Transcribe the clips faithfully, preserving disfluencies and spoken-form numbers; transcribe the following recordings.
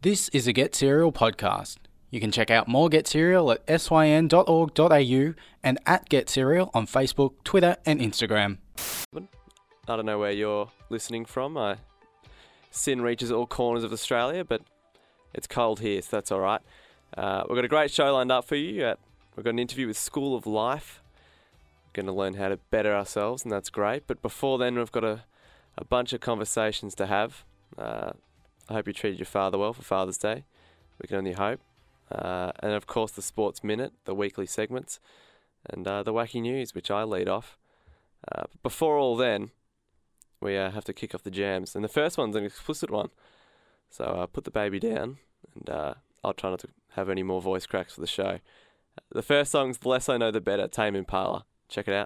This is a Get Serial podcast. You can check out more Get Serial at syn dot org dot a u and at Get Serial on Facebook, Twitter and Instagram. I don't know where you're listening from. Uh, Sin reaches all corners of Australia, but it's cold here, so that's all right. Uh, we've got a great show lined up for you. Uh, we've got an interview with School of Life. We're going to learn how to better ourselves, and that's great. But before then, we've got a, a bunch of conversations to have. Uh, I hope you treated your father well for Father's Day. We can only hope. Uh, and of course, the Sports Minute, the weekly segments, and uh, the wacky news, which I lead off. Uh, but before all then, we uh, have to kick off the jams. And the first one's an explicit one. So uh, put the baby down, and uh, I'll try not to have any more voice cracks for the show. The first song's The Less I Know The Better, Tame Impala. Check it out.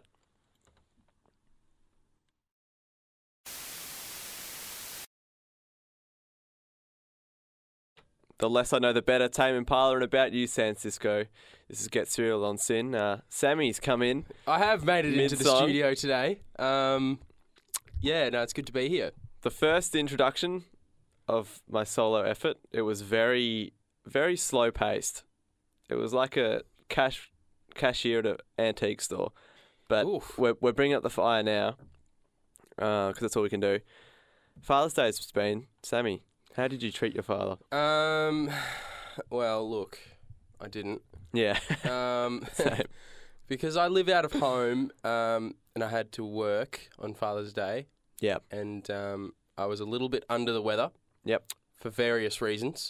The Less I Know The Better, Tame Impala, and about you, San Cisco. This is Get Serial on Sin. Uh, Sammy's come in. I have made it into the Mid-song. studio today. Um, yeah, no, it's good to be here. The first introduction of my solo effort, it was very, very slow paced. It was like a cash cashier at an antique store. But Oof. we're we're bringing up the fire now because uh, that's all we can do. Father's Day's been. Sammy, how did you treat your father? Um, well, look, I didn't. Yeah. Um, Same. because I live out of home um, and I had to work on Father's Day. Yep. And um, I was a little bit under the weather. Yep. For various reasons.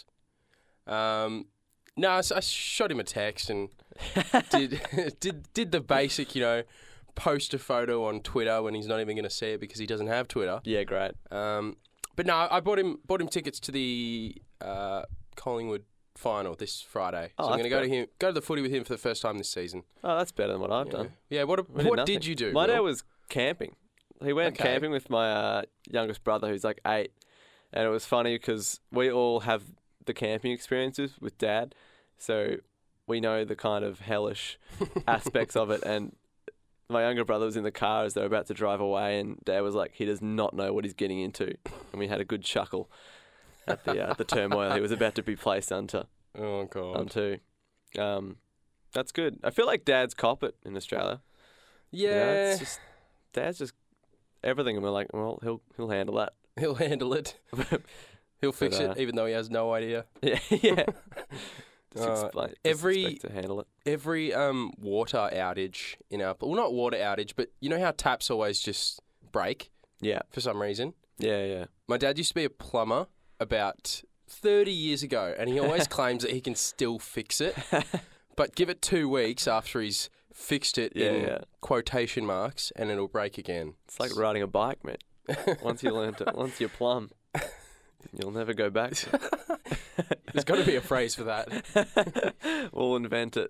Um, no, I, s- I shot him a text and did did did the basic, you know, post a photo on Twitter when he's not even going to see it because he doesn't have Twitter. Yeah, great. Um, but no, I bought him bought him tickets to the uh, Collingwood final this Friday. Oh, so I'm going to go that's to him, go to the footy with him for the first time this season. Oh, that's better than what I've yeah. done. Yeah. What We did what nothing. did you do? My Will? dad was camping. He went Okay. camping with my uh, youngest brother, who's like eight, and it was funny because we all have the camping experiences with Dad, so we know the kind of hellish aspects of it. And my younger brother was in the car as they were about to drive away, and Dad was like, he does not know what he's getting into, and we had a good chuckle at the uh, the turmoil he was about to be placed under. Oh god. Onto, um, that's good. I feel like Dads cop it in Australia. Yeah. You know, it's just Dad's just everything, and we're like, well, he'll he'll handle that. He'll handle it. He'll fix But, uh, it, even though he has no idea. Yeah, yeah. Just Uh, explain. Just every- expect to handle it. Every um water outage in our well, not water outage, but you know how taps always just break Yeah, for some reason. yeah, yeah. My dad used to be a plumber about thirty years ago, and he always claims that he can still fix it. But give it two weeks after he's fixed it Yeah, in yeah. quotation marks, and it'll break again. It's like riding a bike, mate. Once you learn to, once you're plumb, you'll never go back. There's got to be a phrase for that. We'll invent it.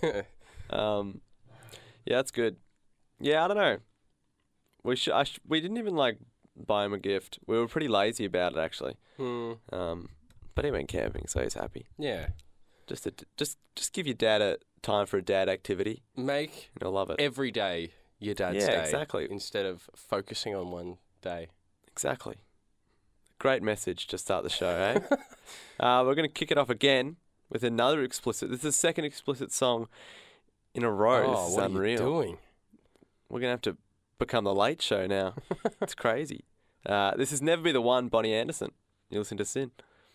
Um, yeah, that's good. Yeah, I don't know. We sh- I sh- we didn't even like buy him a gift. We were pretty lazy about it actually. Hmm. Um, but he went camping, so he's happy. Yeah. Just a, just just give your dad a time for a dad activity, Make and he'll love it. every day your dad's Yeah, day. exactly. Instead of focusing on one day. Exactly. Great message to start the show, eh? uh, we're going to kick it off again with another explicit. This is the second explicit song in a row. Oh, this is what unreal. are you doing? We're going to have to become the late show now. It's crazy. Uh, this is Never Be the One, Bonnie Anderson. You listen to Sin.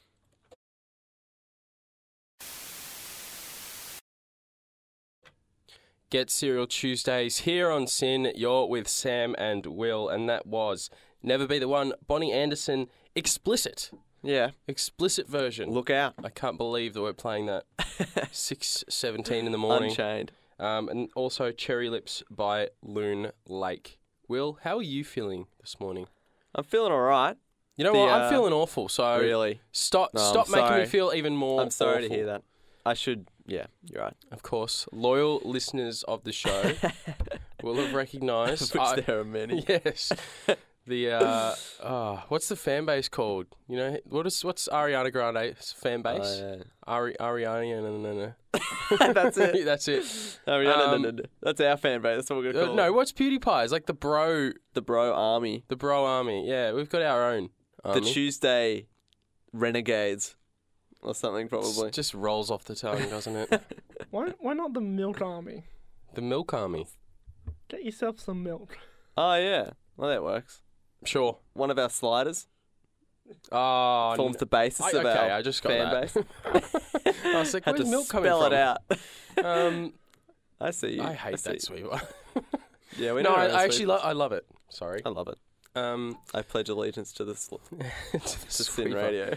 Get Serial Tuesdays here on Sin. You're with Sam and Will, and that was Never Be the One, Bonnie Anderson, explicit. Yeah. Explicit version. Look out. I can't believe that we're playing that six seventeen in the morning. Unchained. Um, and also Cherry Lips by Loon Lake. Will, how are you feeling this morning? I'm feeling all right. You know The, what? uh, I'm feeling awful. So Really. stop, No, I'm stop making sorry. me feel even more. I'm sorry to awful. hear that. I should, yeah, you're right. Of course, loyal listeners of the show will have recognised. Which I- there are many. Yes. The uh, oh, what's the fan base called? You know what is what's Ariana Grande's fan base? Oh, yeah. Ari Ariana, no, no, no. That's it. That's it. Oh, yeah, no, no, Um, no, no. That's our fan base. That's what we're going to Uh, call no, it. what's PewDiePie? It's like the bro, The bro army. the bro army. Yeah, we've got our own army. The Tuesday renegades. or something, probably. It just rolls off the tongue, doesn't it? Why why not the milk army? The Milk Army. Get yourself some milk. Oh, yeah. Well, that works. Sure. One of our sliders Oh, forms n- the basis I, of okay, our I just got fan that. base. I was like, Had where's to milk coming spell from? it out. Um, I see you. I hate see that sweet one. you. Yeah, we No, know I, our I actually sweet lo- ones. I love it. Sorry. I love it. Um, I pledge allegiance to the, sl- to the to Sin sweet one. Radio.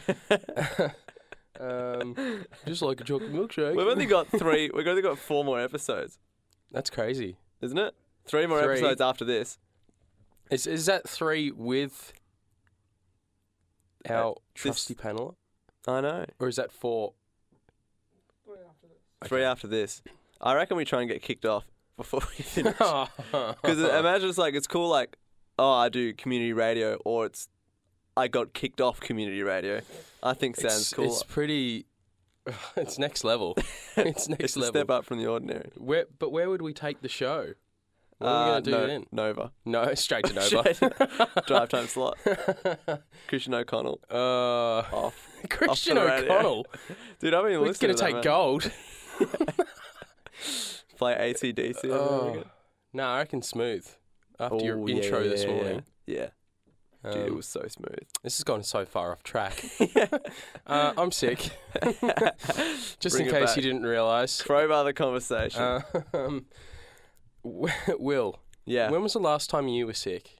um, just like a chocolate milkshake. We've only got three. We've only got four more episodes, That's crazy. isn't it? Three more Three. episodes after this. Is is that three with our Uh, trusty this- panel, I know. or is that four? Three Okay. after this. I reckon we try and get kicked off before we finish. Because Because imagine it's like, it's cool, like, oh, I do community radio, or it's, I got kicked off community radio. I think sounds it's, cool. It's pretty. It's next level. It's next It's a level. step up from the ordinary. Where, but where would we take the show? What are we Uh, going to do no, then? Nova. No, straight to Nova. Drive time slot. Christian O'Connell. uh, Off. Christian Off the radio. O'Connell. Dude, I've been We're listening going to to that, take man. gold. Play A C D C over Oh. again. No, I reckon smooth. After your Oh, yeah, intro yeah, this yeah, morning. Yeah. yeah. Dude, it Um, was so smooth. This has gone so far off track. uh, I'm sick. Just Bring in it case back. you didn't realise. Crowbar the conversation. Uh, um, Will, yeah. when was the last time you were sick?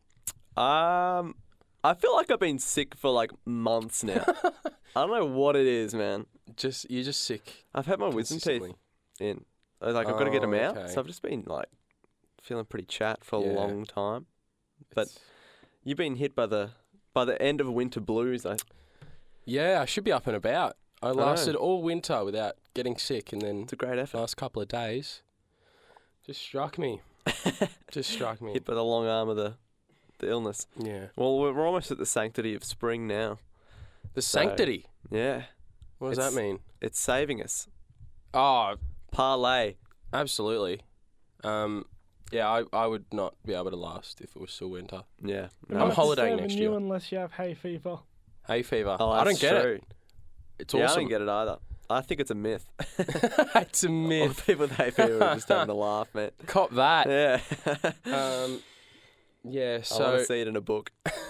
Um, I feel like I've been sick for like months now. I don't know what it is, man. Just you're just sick. I've had my wisdom teeth consistently. in. I was Like, I've got to get them Oh, out. okay. So I've just been like feeling pretty chat for Yeah. a long time. But It's- you've been hit by the by the end of winter blues. I, yeah, I should be up and about. I know. lasted all winter without getting sick, and then it's a great effort. last couple of days just struck me. Just struck me. Hit by the long arm of the the illness. Yeah. Well, we're we're almost at the sanctity of spring now. The So- sanctity. Yeah, What does it's- that mean? it's saving us. Oh, Parlay. absolutely. Um, yeah, I, I would not be able to last if it was still winter. Yeah. We're I'm not holidaying serving next you year. unless you have hay fever. Hay fever. Oh, I don't that's get true. it. It's Yeah, I awesome. don't get it either. I think it's a myth. It's a All myth. the people with hay fever are just having a laugh, man. Cop that. Yeah. Um, yeah. I want So to see it in a book.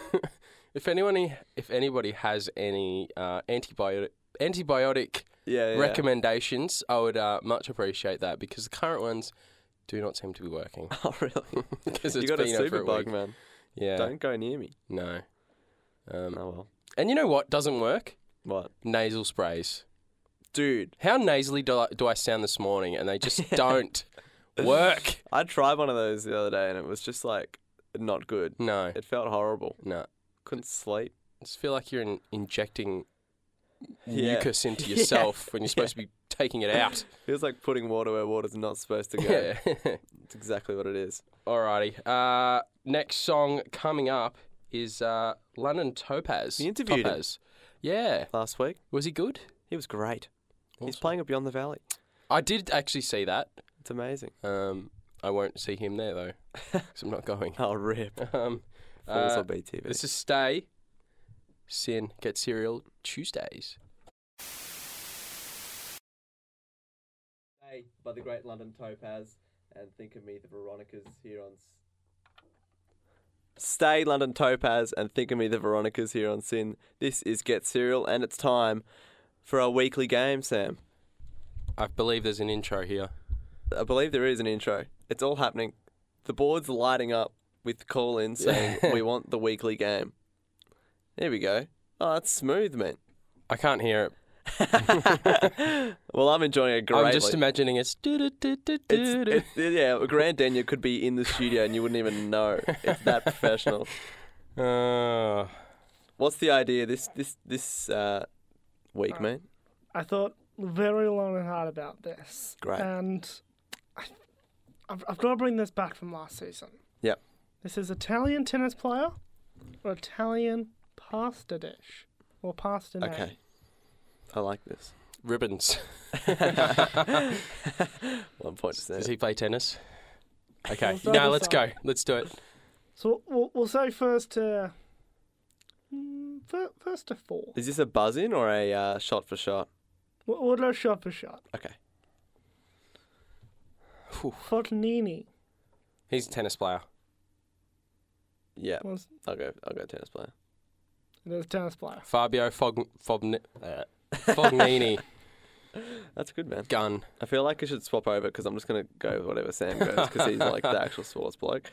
if anyone, if anybody has any uh, antibiotic antibiotic Yeah, yeah. recommendations, I would uh, much appreciate that because the current ones do not seem to be working. Oh, really? Because You it's got a been over super a bug, week. man. Yeah. Don't go near me. No. Um, Oh, well. and you know what doesn't work? What? Nasal sprays. Dude, How nasally do I, do I sound this morning? And they just don't work. I tried one of those the other day and it was just like not good. No. It felt horrible. No. Couldn't sleep. I just feel like you're in, injecting Yeah. mucus into Yeah. yourself when you're Yeah. supposed to be taking it out. Feels like putting water where water's not supposed to go. Yeah. It's exactly what it is. Alrighty. Uh, next song coming up is uh, London Topaz. We interviewed him. Topaz. Yeah. Last week, Was he good? he was great. He's Awesome. playing at Beyond the Valley. I did actually see that. It's amazing. Um, I won't see him there though, because I'm not going. Oh, rip. Um, Falls uh, on B T V. this is Stay, Sin, Get Cereal, Tuesdays. Stay by the great London Topaz and Think of Me the Veronicas here on... Stay London Topaz and Think of Me the Veronicas here on Sin. This is Get Cereal and it's time for our weekly game, Sam. I believe there's an intro here. I believe there is an intro. It's all happening. The board's lighting up with call-ins saying we want the weekly game. There we go. Oh, that's smooth, man. I can't hear it. Well, I'm enjoying it greatly. I'm just imagining it's. It's, it's, yeah, Grand Daniel could be in the studio and you wouldn't even know. It's that professional. Uh, What's the idea this this this uh, week, Uh, mate? I thought very long and hard about this. Great. And I, I've, I've got to bring this back from last season. Yep. This is Italian tennis player or Italian pasta dish or pasta name. Okay. I like this. ribbons. One point to Does Sam. he play tennis? Okay. We'll start No, with let's some. go. Let's do it. So we'll, we'll say first to mm, fir- first to four. Is this a buzz in or a uh, shot for shot? We'll order shot for shot. Okay. Fortnini. He's a tennis player. Yeah. Was, I'll go. I'll go tennis player. it is tennis player. Fabio Fog, Fobni, uh, Fognini. That's good, man. Gun. I feel like I should swap over because I'm just gonna go with whatever Sam goes because he's like the actual sports bloke.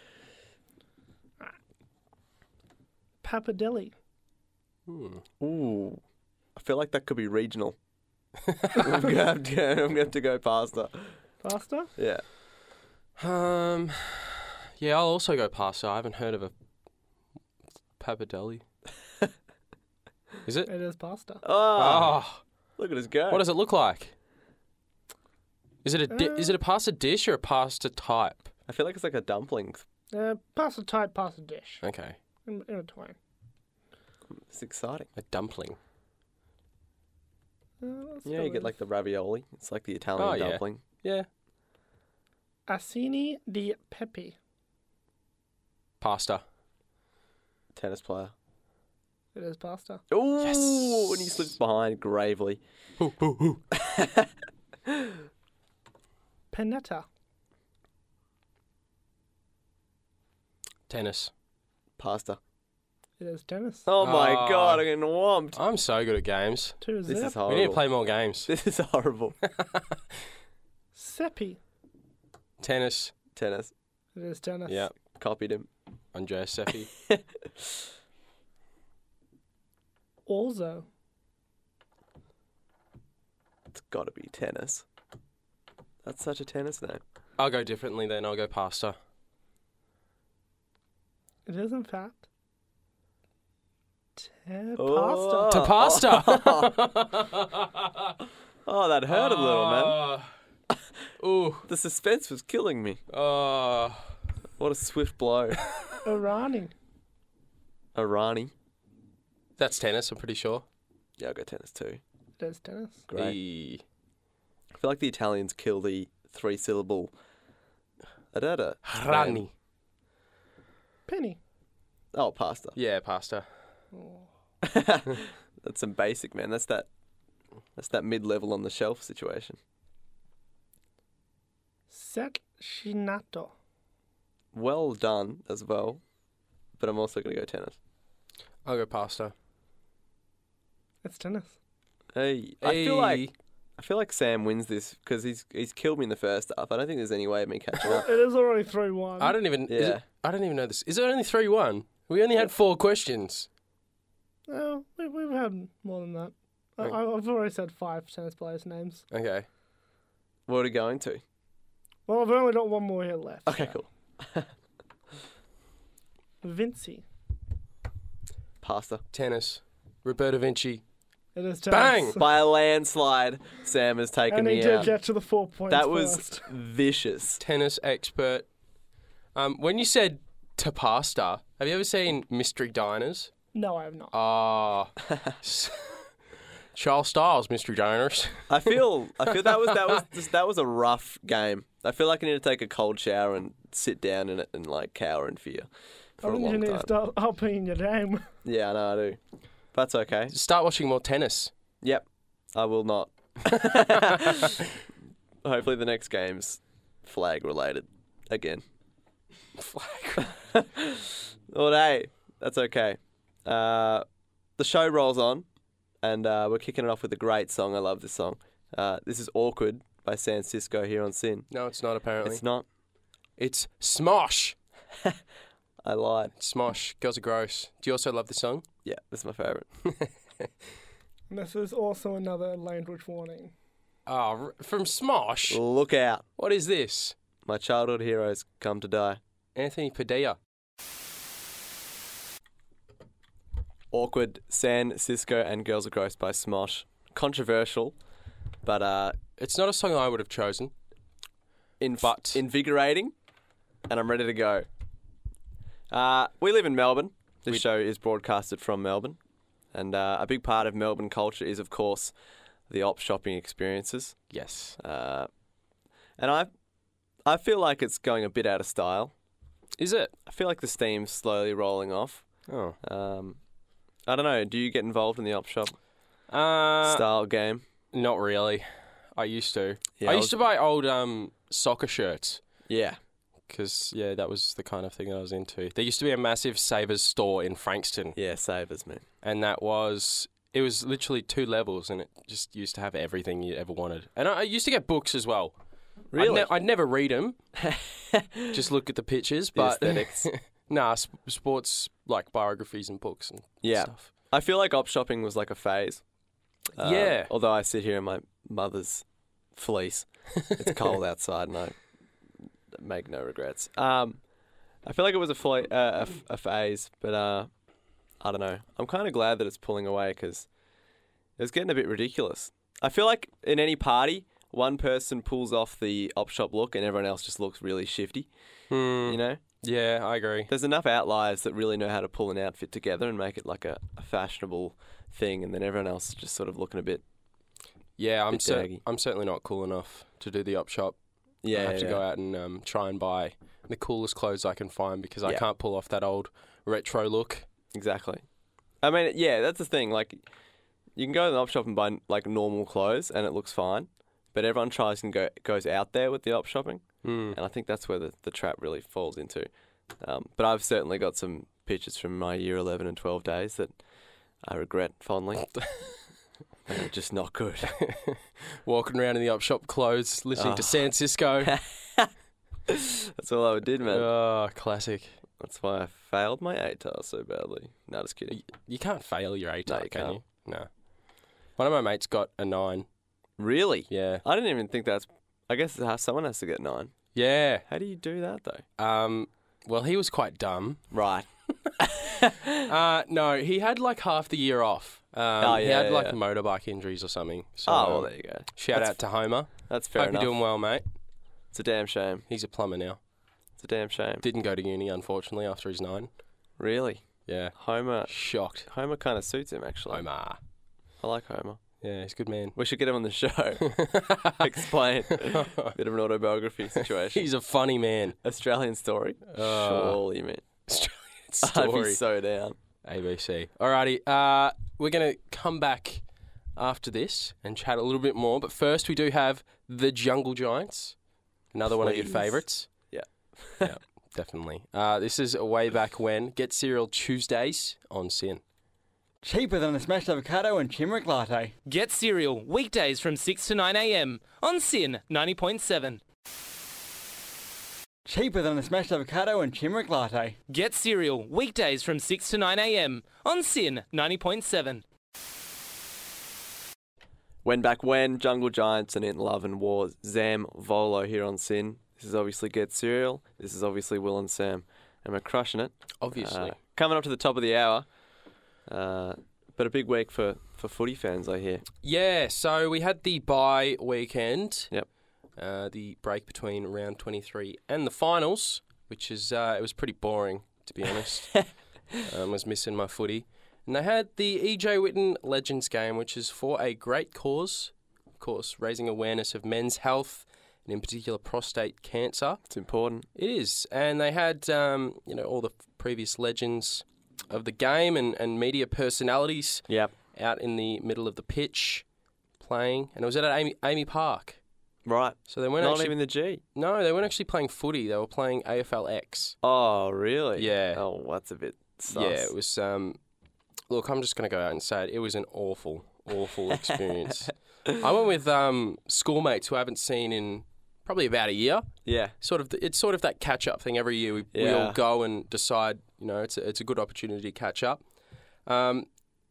Papadelli. Hmm. Ooh, I feel like that could be regional. I'm gonna have to. I'm gonna have to go pasta. Pasta? Yeah. Um, yeah, I'll also go pasta. I haven't heard of a Papadelli. Is it? It is pasta. Oh, Oh, look at us go. what does it look like? Is it a di- Uh, is it a pasta dish or a pasta type? I feel like it's like a dumpling. Uh, pasta type, pasta dish. Okay, In, in between. It's exciting. a dumpling. Uh, let's Yeah, go you get with like the ravioli. It's like the Italian Oh, yeah. dumpling. Yeah, Assini di Pepe. pasta. Tennis player. It is pasta. Ooh, Yes. when he slips behind gravely. Ooh, ooh, ooh. Panetta. Tennis. Pasta. It is tennis. Oh my Oh. god, I'm getting whomped. I'm so good at games. Two This zip. is We horrible. need to play more games. This is horrible. Seppi. Tennis. Tennis. It is tennis. Yeah, Copied him. Andrea Seppi. Orzo. It's got to be tennis. That's such a tennis name. I'll go differently then. I'll go pasta. It is in fact. Te- Oh. Pasta. To pasta. Oh, that hurt a little, man. man. Ooh. The suspense was killing me. Oh. What a swift blow. Irani. Irani. That's tennis, I'm pretty sure. Yeah, I'll go tennis too. It is tennis. Great. Eee. I feel like the Italians kill the three syllable. Adada. Rani. Penny. Oh, pasta. Yeah, pasta. Oh. That's some basic, man. That's that. That's that mid-level on the shelf situation. Set Shinato. Well done as well, but I'm also going to go tennis. I'll go pasta. It's tennis. Hey, I feel like Hey. I feel like Sam wins this because he's he's killed me in the first half. I don't think there's any way of me catching up. It is already three one. I don't even. Is Yeah. it, I don't even know this. Is it only three one? We only had four questions. Oh, we, we've had more than that. I, Okay. I've already said five tennis players' names. Okay. What are we going to? Well, I've only got one more here left. Okay, cool. Vinci. Pasta. Tennis. Roberto Vinci. It is tennis. Bang! By a landslide, Sam has taken And he me did out. get to the four points That was first. vicious. Tennis expert. Um, when you said to pasta, have you ever seen Mystery Diners? No, I have not. Ah. Charles Styles, Mystery Diners. I feel I feel that was that was just, that was a rough game. I feel like I need to take a cold shower and sit down in it and like cower in fear I for a think you long need to time. start upping your game. Yeah, I know I do. That's okay. Start watching more tennis. Yep, I will not. Hopefully the next game's flag related again. Flag. Well, hey, that's okay. Uh, the show rolls on, and uh, we're kicking it off with a great song. I love this song. Uh, this is Awkward by San Cisco here on Sin. No, it's not apparently. It's not. It's Smosh. I lied. Smosh. Girls are gross. Do you also love this song? Yeah, this is my favourite. And this is also another language warning. Oh, r- from Smosh? Look out. What is this? My childhood heroes come to die. Anthony Padilla. Awkward, San Cisco and Girls Are Gross by Smosh. Controversial, but uh, It's not a song I would have chosen. inf- But- invigorating, and I'm ready to go. Uh, we live in Melbourne. This We- show is broadcasted from Melbourne, and uh, a big part of Melbourne culture is, of course, the op shopping experiences. Yes. Uh, and I, I feel like it's going a bit out of style. Is it? I feel like the steam's slowly rolling off. Oh. Um, I don't know. Do you get involved in the op shop Uh, style game? Not really. I used to. Yeah, I I used was- to buy old um, soccer shirts Yeah. because, yeah, that was the kind of thing that I was into. There used to be a massive Savers store in Frankston, Yeah, Sabres, man. and that was... It was literally two levels, and it just used to have everything you ever wanted. And I, I used to get books as well. Really? I'd, ne- I'd never read them. Just look at the pictures, The but aesthetics. nah, sp- sports like biographies and books and Yeah. stuff. I feel like op shopping was like a phase. Um, Yeah. Although I sit here in my mother's fleece. It's cold outside and I make no regrets. Um, I feel like it was a, fla- uh, a, f- a phase, but uh, I don't know. I'm kind of glad that it's pulling away because it was getting a bit ridiculous. I feel like in any party, one person pulls off the op shop look and everyone else just looks really shifty, Hmm. you know? Yeah, I agree. There's enough outliers that really know how to pull an outfit together and make it like a, a fashionable thing, and then everyone else is just sort of looking a bit. Yeah, I'm Bit cer- daggy. I'm certainly not cool enough to do the op shop. Yeah, I have to yeah. go out and um, try and buy the coolest clothes I can find because I Yeah. can't pull off that old retro look. Exactly. I mean, yeah, that's the thing. Like, you can go to the op shop and buy like normal clothes, and it looks fine. But everyone tries and go goes out there with the op shopping, Hmm. and I think that's where the, the trap really falls into. Um, but I've certainly got some pictures from my year eleven and twelve days that I regret fondly. They're just not good. Walking around in the op shop clothes, listening to Oh. San Cisco. That's all I ever did, man. Oh, classic. That's why I failed my A T A R so badly. No, just kidding. You can't fail your A T A R, No, you can can't. you? No. One of my mates got a nine. Really? Yeah. I didn't even think that's. I guess it has- someone has to get nine. Yeah. How do you do that though? Um. Well, he was quite dumb. Right. Uh, no, he had like half the year off. Um, Oh, he yeah, had yeah, like yeah. motorbike injuries or something. So, Oh well, um, there you go. shout That's- out to Homer. That's fair Hope enough. you're doing well, mate. It's a damn shame. He's a plumber now. It's a damn shame. Didn't go to uni, unfortunately, after his nine. Really? Yeah. Homer. Shocked. Homer kind of suits him actually. Homer. I like Homer. Yeah, he's a good man. We should get him on the show. Explain. Bit of an autobiography situation. He's a funny man. Australian story. Uh, Surely, man. Australian I'd be story. so down. A B C. Alrighty, uh, we're going to come back after this and chat a little bit more. But first, we do have the Jungle Giants, another one of your Please. favourites. Yeah. Yeah, definitely. Uh, this is way back when. Get Cereal Tuesdays on Sin. Cheaper than a smashed avocado and turmeric latte. Get Cereal weekdays from six to nine a.m. on Sin ninety point seven. Cheaper than a smashed avocado and turmeric latte. Get Cereal weekdays from six to nine a.m. on Sin ninety point seven. When back when, Jungle Giants and In Love and War, Zam Volo here on Sin. This is obviously Get Cereal. This is obviously Will and Sam. And we're crushing it. Obviously. Uh, coming up to the top of the hour. Uh, but a big week for, for footy fans, I hear. Yeah, so we had the bye weekend. Yep. Uh, the break between round twenty-three and the finals, which is uh, it was pretty boring, to be honest. um, was missing my footy. And they had the E J Whitten Legends game, which is for a great cause, of course, raising awareness of men's health, and in particular prostate cancer. It's important. It is. And they had, um, you know, all the previous legends of the game and, and media personalities Yep. out in the middle of the pitch playing. And it was at Amy, Amy Park. Right. So they weren't Not actually... even the G. No, they weren't actually playing footy. They were playing A F L X. Oh, really? Yeah. Oh, that's a bit sus. Yeah, it was... Um, look, I'm just going to go out and say it. It was an awful, awful experience. I went with um, schoolmates who I haven't seen in probably about a year. Yeah. Sort of, the, it's sort of that catch-up thing. Every year we, we Yeah. all go and decide, you know, it's a, it's a good opportunity to catch up. Um,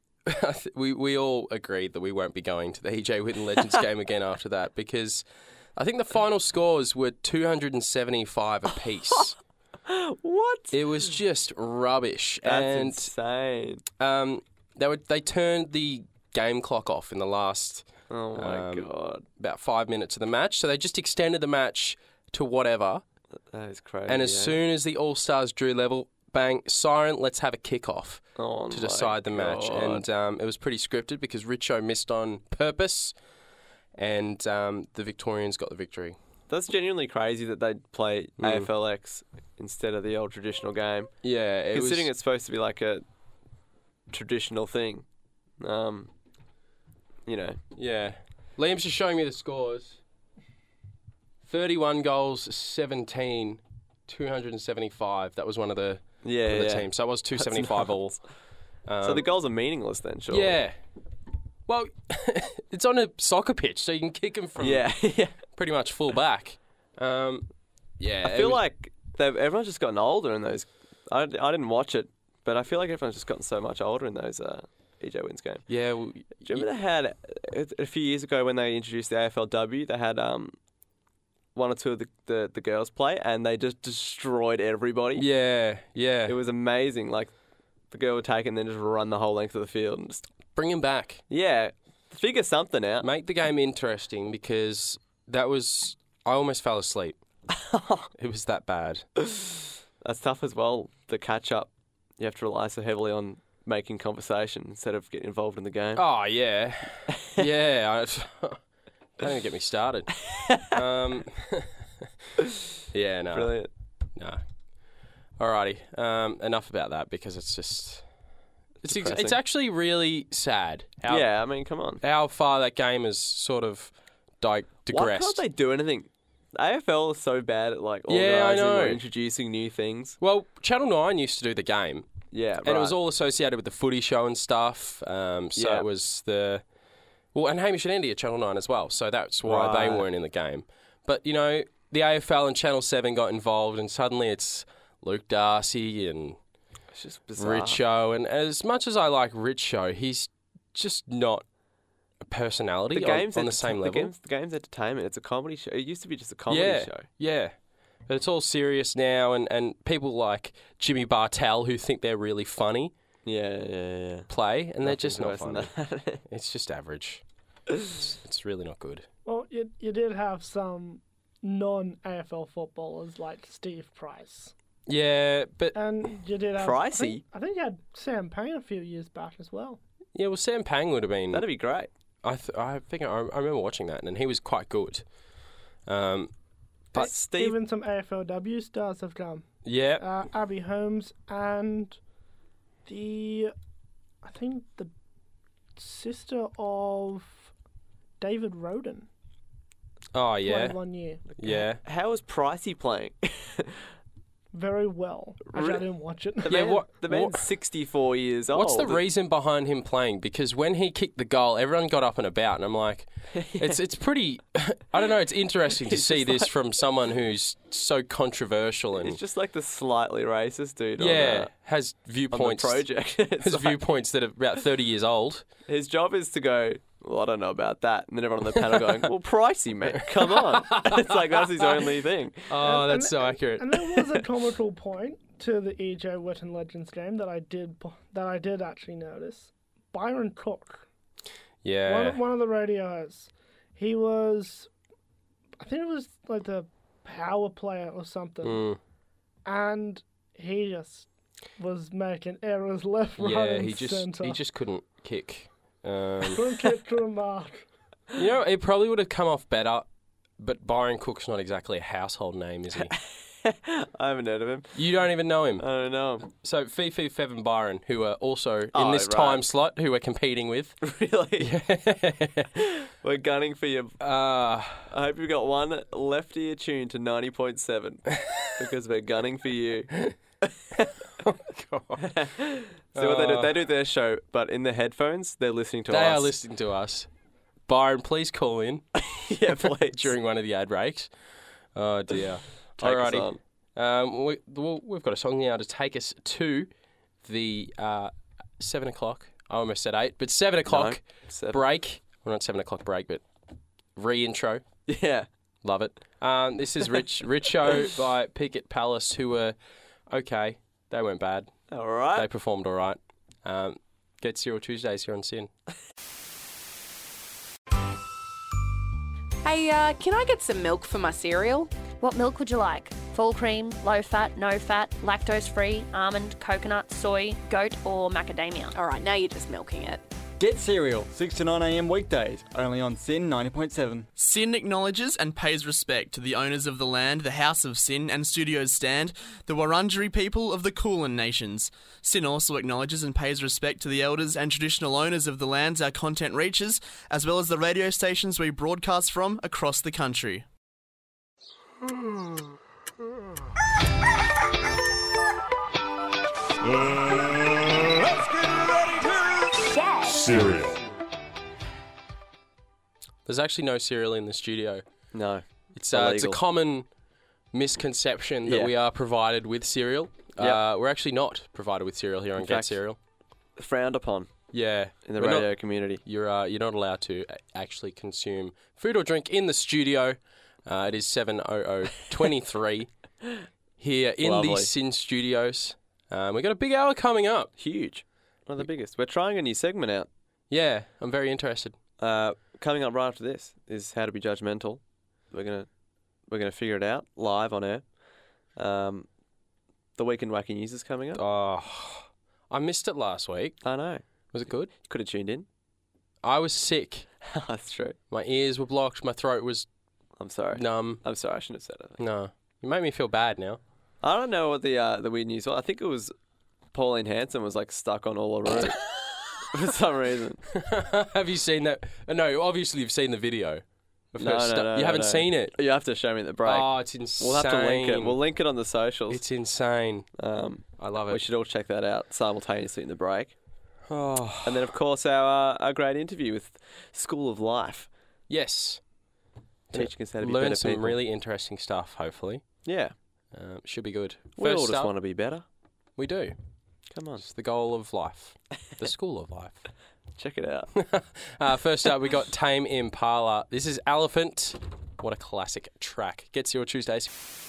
we we all agreed that we won't be going to the E J Whitten Legends game again after that because I think the final scores were two hundred seventy-five apiece. What? It was just rubbish. That's and insane. um, they were they turned the game clock off in the last Oh, my um, God. about five minutes of the match. So they just extended the match to whatever. That is crazy. And as eh? soon as the All Stars drew level, bang, siren, let's have a kickoff oh, to my decide the match. God. And um, it was pretty scripted because Richo missed on purpose and um, the Victorians got the victory. That's genuinely crazy that they'd play Mm. A F L X instead of the old traditional game. Yeah, it Considering was, it's supposed to be like a traditional thing. Um, you know, yeah. Liam's just showing me the scores. thirty-one goals, seventeen, two hundred seventy-five. That was one of the, Yeah, one of the yeah. teams. So it was two That's seventy-five nice. all. Um, So the goals are meaningless then, sure. Yeah. Well, it's on a soccer pitch, so you can kick them from Yeah, yeah. pretty much full back. Um, yeah. I it feel was- like they've, everyone's just gotten older in those. I, I didn't watch it, but I feel like everyone's just gotten so much older in those uh, E J Wins games. Yeah. Well, Do you remember they had uh, a few years ago when they introduced the A F L W? They had um, one or two of the, the, the girls play, and they just destroyed everybody. yeah. Yeah. It was amazing. Like the girl would take it and then just run the whole length of the field and just Bring him back. yeah, figure something out. Make the game interesting because that was. I almost fell asleep. It was that bad. That's tough as well. The catch up, you have to rely so heavily on making conversation instead of getting involved in the game. Oh yeah, yeah. I, don't even get me started. Um, yeah, no, Brilliant. no. Alrighty. Um, enough about that because it's just. It's ex- Depressing. it's actually really sad how Yeah, I mean, come on. how far that game has sort of di- Why digressed. can't they do anything? A F L is so bad at like Yeah, I organising or know. introducing new things. Well, Channel Nine used to do the game. Yeah, And it was all associated with the footy show and stuff. Um, so Yeah. it was the... Well, and Hamish and Andy at Channel nine as well. So that's why they Right. weren't in the game. But, you know, the A F L and Channel seven got involved and suddenly it's Luke Darcy and It's just bizarre. Richo. And as much as I like Richo, he's just not a personality The on, game's on the enterta- same the level. game's, the game's entertainment. It's a comedy show. It used to be just a comedy yeah, show. Yeah. But it's all serious now and, and people like Jimmy Bartell who think they're really funny Yeah, yeah, yeah. play and they're Nothing's just not worse than funny. that. It's just average. It's, it's really not good. Well, you, you did have some non-A F L footballers like Steve Price. Yeah, but And you did have... I Pricey? think, I think you had Sam Payne a few years back as well. yeah, well, Sam Pang would have been. That'd be great. I th- I think I, I remember watching that, and he was quite good. Um, But but Steve, Even some A F L W stars have come. yeah, Uh, Abby Holmes and the... I think the sister of David Roden oh played yeah, one year. yeah. how was Pricey playing? Very well. Actually, I Re- didn't watch it. The Yeah, man, what- the man's what- sixty-four years old. What's the reason behind him playing? Because when he kicked the goal, everyone got up and about, and I'm like, it's it's pretty. I don't know. It's interesting to He's see just this like- from someone who's so controversial and He's just like the slightly racist dude. yeah, on, has uh, on the viewpoints. project. It's Has like- viewpoints that are about thirty years old. His job is to go, well, I don't know about that. And then everyone on the panel going, well, Pricey, mate, come on. It's like, that's his only thing. Oh, And- that's and- so accurate. And there was a comical point to the E J Witten Legends game that I did po- that I did actually notice. Byron Cook, one Yeah, of, one of the radio hosts, he was, I think it was like the power player or something, Mm. and he just was making errors left, right, yeah. and He just center. he just couldn't kick. Um, couldn't get to a mark. You know, it probably would have come off better, but Byron Cook's not exactly a household name, is he? I haven't heard of him. You don't even know him. I don't know. So Fifi, Fev and Byron, who are also in Oh, this right. time slot, who we're competing with. Really? We're gunning for you. uh, I hope you've got one left ear tuned to ninety point seven because we're gunning for you. God. See what they do? Uh, They do their show, but in the headphones, they're listening to They us. are listening to us. Byron, please call in Yeah, please. during one of the ad breaks. Oh, dear. Take us Alrighty. on. Um, we, well, we've got a song now to take us to the uh, seven o'clock. I almost said eight, but seven o'clock Seven. break. Well, not seven o'clock break, but re-intro. Yeah. Love it. Um, this is Rich Richo by Picket Palace, who were okay. They weren't bad. All They right. performed all right. Um, Get Cereal Tuesdays here on Sin. Hey, uh, can I get some milk for my cereal? What milk would you like? Full cream, low fat, no fat, lactose free, almond, coconut, soy, goat, or macadamia? All right, now you're just milking it. Get Cereal, six to nine a m weekdays, only on Sin ninety point seven. Sin acknowledges and pays respect to the owners of the land, the House of Sin and Studios stand, the Wurundjeri people of the Kulin Nations. Sin also acknowledges and pays respect to the elders and traditional owners of the lands our content reaches, as well as the radio stations we broadcast from across the country. Cereal. There's actually no cereal in the studio. No. It's uh, it's a Illegal. common misconception that Yeah. we are provided with cereal. Yep. Uh, we're actually not provided with cereal here on In Get fact, Cereal. Frowned upon Yeah. in the We're radio not- community. You're uh, you're not allowed to a- actually consume food or drink in the studio. Uh, it is seven oh oh twenty-three here in Lovely. the Sin Studios. Um, we've got a big hour coming up. Huge. One of the biggest. We're trying a new segment out. Yeah, I'm very interested. Uh, coming up right after this is How to Be Judgmental. We're gonna we're gonna figure it out live on air. Um, the Weekend Wacky News is coming up. Oh, I missed it last week. I know. Was it good? Could have tuned in. I was sick. That's true. My ears were blocked. My throat was I'm sorry. numb. I'm sorry. I shouldn't have said it. No, you make me feel bad now. I don't know what the uh, the weird news was. I think it was Pauline Hanson was like stuck on Uluru for some reason. Have you seen that? uh, No, obviously you've seen the video. of No, her no, stu- no, you no, haven't no. seen it. You have to show me the break. Oh, it's insane. We'll have to link it. We'll link it on the socials. It's insane. Um, I love we it. should all check that out simultaneously in the break. Oh, And then, of course, our uh, our great interview with School of Life, yes. teaching us how to be Learn better some people. really interesting stuff. Hopefully, Yeah. um, should be good. We all First just up, want to be better. we do. Come on, It's the goal of life, the school of life. check it out. Uh, first up, we got Tame Impala. This is Elephant. What a classic track. Gets your Tuesdays.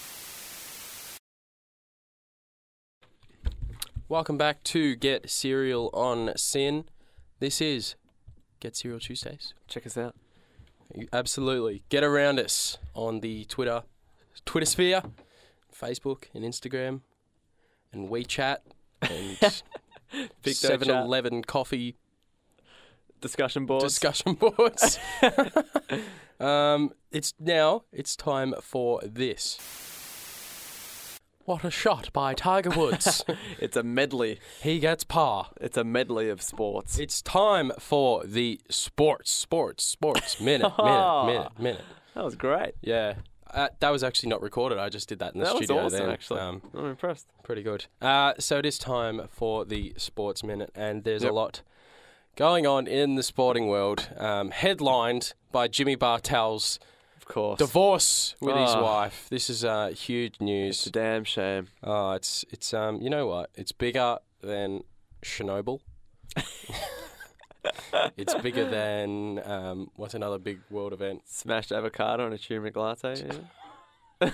Welcome back to Get Cereal on Sin. This is Get Cereal Tuesdays. Check us out. You- Absolutely. Get around us on the Twitter, Twitter sphere, Facebook and Instagram, and WeChat, and Big seven eleven coffee Discussion boards. discussion boards. um, it's now, it's time for this. What a shot by Tiger Woods. It's a medley. He gets par. It's a medley of sports. It's time for the sports, sports, sports minute, minute, minute, minute. That was great. Yeah. Uh, that was actually not recorded. I just did that in the That was studio awesome, then. actually. Um, I'm impressed. pretty good. Uh, so it is time for the sports minute, and there's Yep. a lot going on in the sporting world. Um, headlined by Jimmy Bartel's Of course. divorce with his Oh. wife. This is uh, huge It's a news. damn shame. Oh, it's it's um, you know what? It's bigger than Chernobyl. It's bigger than um, what's another big world event? Smashed avocado and a turmeric latte. Yeah.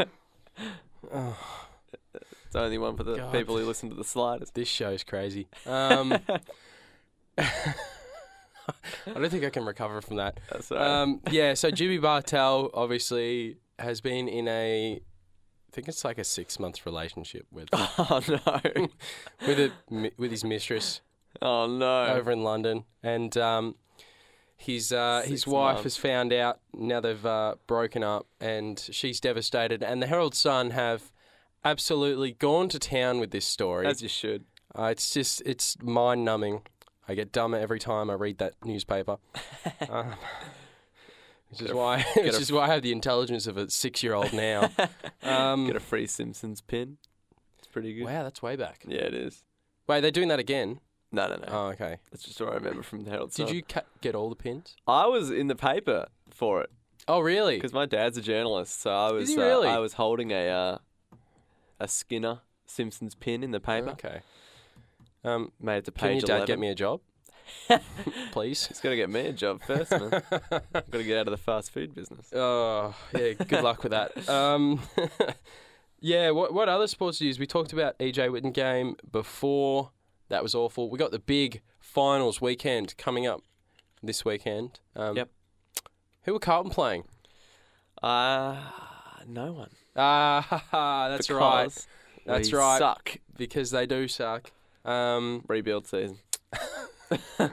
Oh, It's only one for the God. people who listen to the sliders. this show's crazy. Um, I don't think I can recover from that. That's all right. Um, yeah, so Jimmy Bartel obviously has been in a, I think it's like a six month relationship with Oh no! with a, mi- with his mistress Oh no! over in London, and um, his uh, his Six wife months. has found out. Now they've uh, broken up, and she's devastated. And the Herald Sun have absolutely gone to town with this story. As you should. Uh, it's just it's mind numbing. I get dumber every time I read that newspaper. um, which is Get a- why get which a- is why I have the intelligence of a six year old now. Um, Get a free Simpsons pin. It's pretty good. wow, that's way back. Yeah, it is. Wait, they're doing that again? No, no, no. Oh, okay. That's just what I remember from the Herald Did Sun. you ca- get all the pins? I was in the paper for it Oh, really? because my dad's a journalist, so I was he uh, really? I was holding a uh, a Skinner Simpsons pin in the paper. Okay. Um, Made it to can page your dad eleven. get me a job? Please. He's got to get me a job first, man. Got to get out of the fast food business. Oh, yeah, good luck with that. Um, yeah, what what other sports news? We talked about E J Whitten game before. That was awful. We got the big finals weekend coming up this weekend. Um, Yep. Who were Carlton playing? Uh, no one. Ah, that's right. Because That's we right. Suck. Because they do suck. Um, Rebuild season.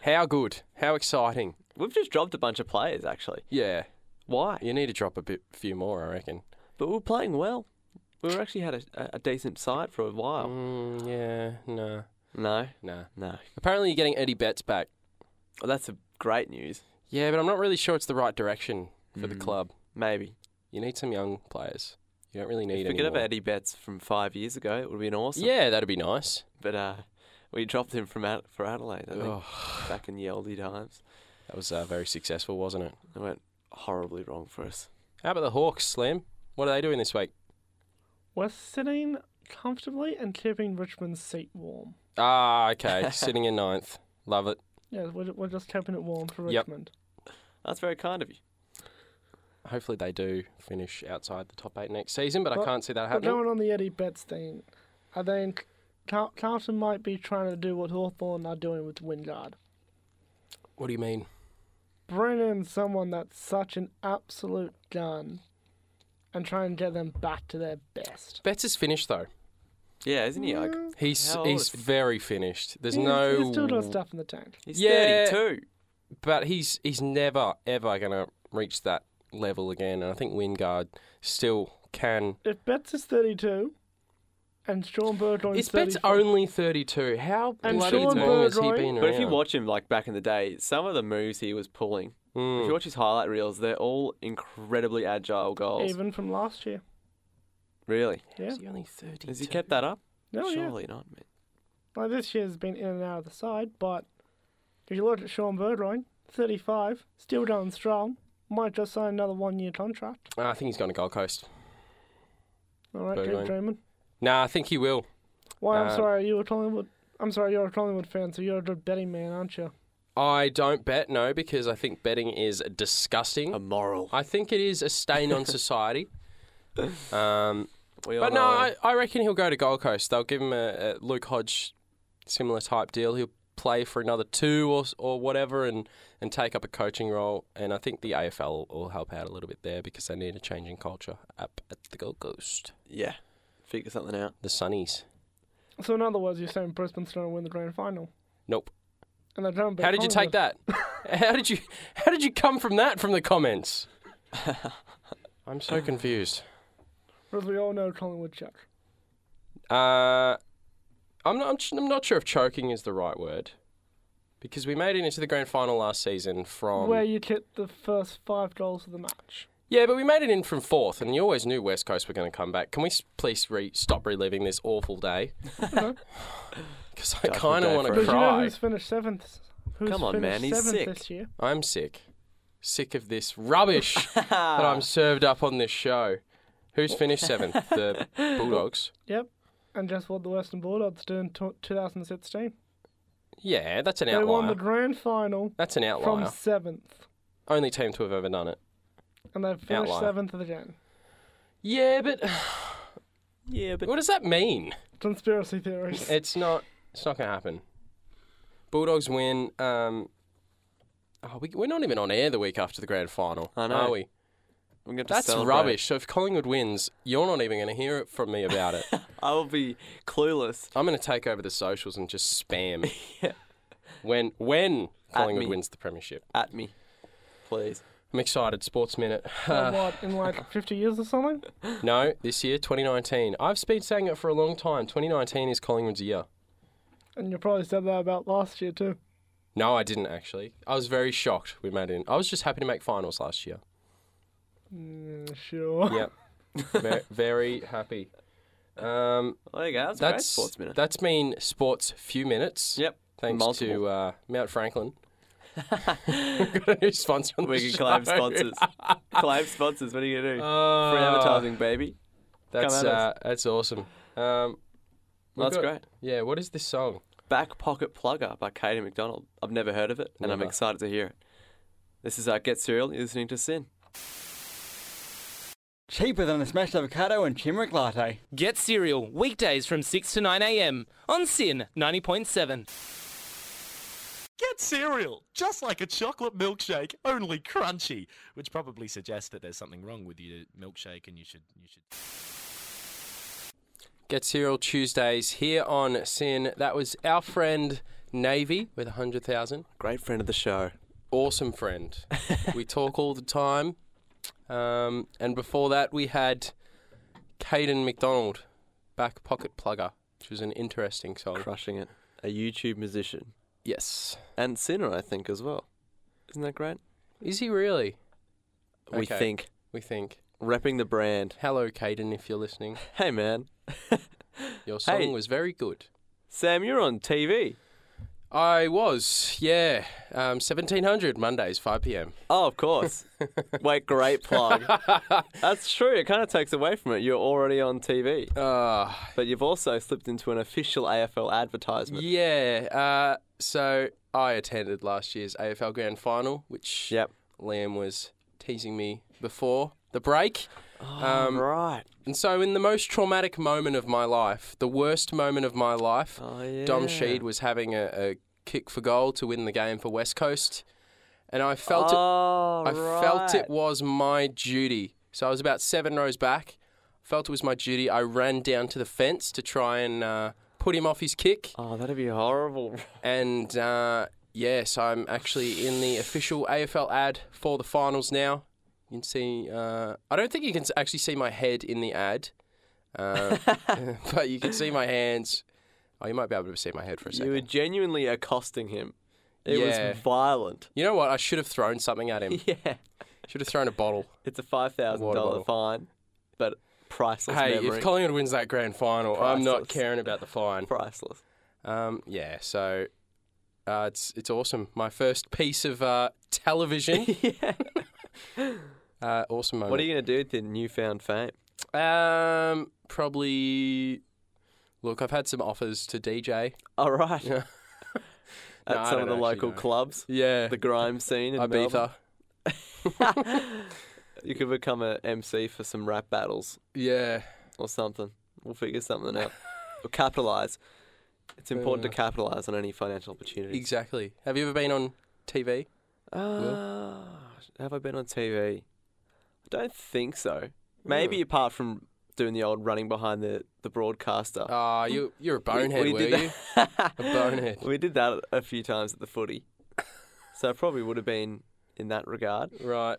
How good? How exciting? We've just dropped a bunch of players, actually. Yeah. Why? You need to drop a bit, few more, I reckon. But we're playing well. We were actually had a, a decent side for a while. Mm, yeah, no. No? No. No. Apparently you're getting Eddie Betts back. Well, that's a great news. Yeah, but I'm not really sure it's the right direction for the Mm. club. Maybe. You need some young players. You don't really need If we any could have more. Eddie Betts from five years ago, it would have been awesome. Yeah, that'd be nice. But uh, we dropped him from Ad- for Adelaide, I think, Oh, back in the oldie times. that was uh, very successful, wasn't it? It went horribly wrong for us. How about the Hawks, Slim? What are they doing this week? We're sitting comfortably and keeping Richmond's seat warm. Ah, okay. Sitting in ninth. Love it. Yeah, we're, we're just keeping it warm for Yep. Richmond. That's very kind of you. Hopefully they do finish outside the top eight next season, but I Well, can't see that But happening. going on the Eddie Betts thing, I think Car- Carlton might be trying to do what Hawthorn are doing with Wingard. What do you mean? Bring in someone that's such an absolute gun and try and get them back to their best. Betts is finished though. Yeah, isn't he? Like, Mm, He's How old he's is he? very finished. There's he's, no He's still doing stuff in the tank. he's Yeah. thirty-two. but he's he's never ever gonna reach that level again. And I think Wingard still can. If Betts is thirty-two and Sean Burgoyne Is is Betts thirty-four, only thirty-two? How And bloody Sean long has he Burgoyne- been around? But if you watch him, like, back in the day, some of the moves he was pulling, Mm. if you watch his highlight reels, they're all incredibly agile goals. even from last year. Really? Yeah. Is he only thirty? Has he kept that up? No, yeah. Surely not, man. Like this year's been in and out of the side, but if you look at Sean Burgoyne, thirty-five, still going strong, might just sign another one-year contract. I think he's going to Gold Coast. All right, Burgoyne. keep dreaming. Nah, I think he will. Why? I'm Uh, sorry, you were Collingwood. I'm sorry, you're a Collingwood fan, so you're a good betting man, aren't you? I don't bet, no, because I think betting is disgusting. Immoral. I think it is a stain on society. Um, We all but no, know. I, I reckon he'll go to Gold Coast. They'll give him a, a Luke Hodge similar type deal. He'll play for another two or or whatever and, and take up a coaching role. And I think the A F L will help out a little bit there because they need a change in culture up at the Gold Coast. Yeah. Figure something out. The Sunnies. So in other words, you're saying Brisbane's going to win the grand final, Nope. and they're going to beat How did you take Collingwood. that? How did you how did you come from that from the comments? I'm so confused. Because we all know Collingwood choke. Uh, I'm not. I'm ch- I'm not sure if choking is the right word, because we made it into the grand final last season from. Where you kicked the first five goals of the match. Yeah, but we made it in from fourth, and you always knew West Coast were going to come back. Can we s- please re- stop reliving this awful day? Because I Judgment kind of day want for to Because you know cry. who's finished seventh? Who's Come on, finished man, he's seventh sick. this year? I'm sick, sick of this rubbish that I'm served up on this show. Who's finished seventh? The Bulldogs. Yep. And just what the Western Bulldogs did in t- twenty sixteen. Yeah, that's an They won the outlier. grand final That's an from outlier. seventh. Only team to have ever done it. And they've finished Outlier. seventh again. Yeah, but Yeah, but what does that mean? Conspiracy theories. It's not. It's not going to happen. Bulldogs win. Um, oh, we, we're not even on air the week after the grand final, I know. are we? we're going to That's celebrate. rubbish. So if Collingwood wins, you're not even going to hear it from me about it. I will be clueless. I'm going to take over the socials and just spam Yeah. when when Collingwood me. wins the premiership. At me, please. I'm excited. Sports Minute. So what, in like fifty years or something? No, this year, twenty nineteen. I've been saying it for a long time. twenty nineteen is Collingwood's year. And you probably said that about last year too. No, I didn't actually. I was very shocked we made it in. I was just happy to make finals last year. Mm, sure. Yep. very, very happy. Um, Well, there you go. That's, great that's sports minute. that's been sports few minutes. Yep. Thanks Multiple. to uh, Mount Franklin. We've got a new sponsor on We the can show. claim sponsors. Claim sponsors. What are you going to do? Uh, Free advertising, baby. That's Come at us. uh, that's awesome. Um, we've That's got- great. Yeah. What is this song? Back Pocket Plugger by Katie McDonald. I've never heard of it, and I'm Never. excited to hear it. This is uh, Get Cereal. You're listening to Sin. Cheaper than a smashed avocado and turmeric latte. Get cereal weekdays from six to nine a.m. on Sin ninety point seven. Get cereal, just like a chocolate milkshake, only crunchy, which probably suggests that there's something wrong with your milkshake and you should you should Get Cereal Tuesdays here on Sin. That was our friend Navy with one hundred thousand. Great friend of the show. Awesome friend. We talk all the time. Um, and before that, we had Caden McDonald, Back Pocket Plugger, which was an interesting song. Crushing it. A YouTube musician. Yes. And Sinner, I think, as well. Isn't that great? Is he really? We Okay. think. We think. Repping the brand. Hello, Caden, if you're listening. Hey, man. Your song Hey. was very good. Sam, you're on T V. I was, yeah. Um, seventeen hundred, Mondays, five p.m. Oh, of course. Wait, great plug. That's true. It kind of takes away from it. You're already on T V. Uh, But you've also slipped into an official A F L advertisement. yeah. Uh, so I attended last year's A F L Grand Final, which Yep. Liam was teasing me before the break. Oh, Um, right. And so in the most traumatic moment of my life, the worst moment of my life, Oh, yeah. Dom Sheed was having a, a kick for goal to win the game for West Coast. And I felt oh, it I right. felt it was my duty. So I was about seven rows back. Felt it was my duty. I ran down to the fence to try and uh, put him off his kick. Oh, that'd be horrible. And uh, yes, I'm actually in the official A F L ad for the finals now. You can see, uh, I don't think you can s- actually see my head in the ad, uh, but you can see my hands. Oh, you might be able to see my head for a second. You were genuinely accosting him. It Yeah. was violent. You know what? I should have thrown something at him. Yeah. Should have thrown a bottle. It's a five thousand Water dollars bottle. fine, but priceless Hey, memory. if Collingwood wins that grand final, I'm not Priceless. caring about the fine. Priceless. Um, yeah, so uh, it's it's awesome. My first piece of uh, television. yeah. Uh, awesome moment. What are you going to do with your newfound fame? Um, probably. Look, I've had some offers to D J. All right. Yeah. At No, I some don't of the actually local know. clubs, Yeah, the grime scene in Ibiza. Melbourne. You could become a M C for some rap battles Yeah, or something. We'll figure something out. Or capitalise. It's important to Uh, capitalise on any financial opportunities. exactly. Have you ever been on T V? Ah, have I been on T V? I don't think so. Maybe apart from doing the old running behind the, the broadcaster. Ah, you you're a bonehead, we were did you? that. A bonehead. We did that a few times at the footy. So it probably would have been in that regard. Right.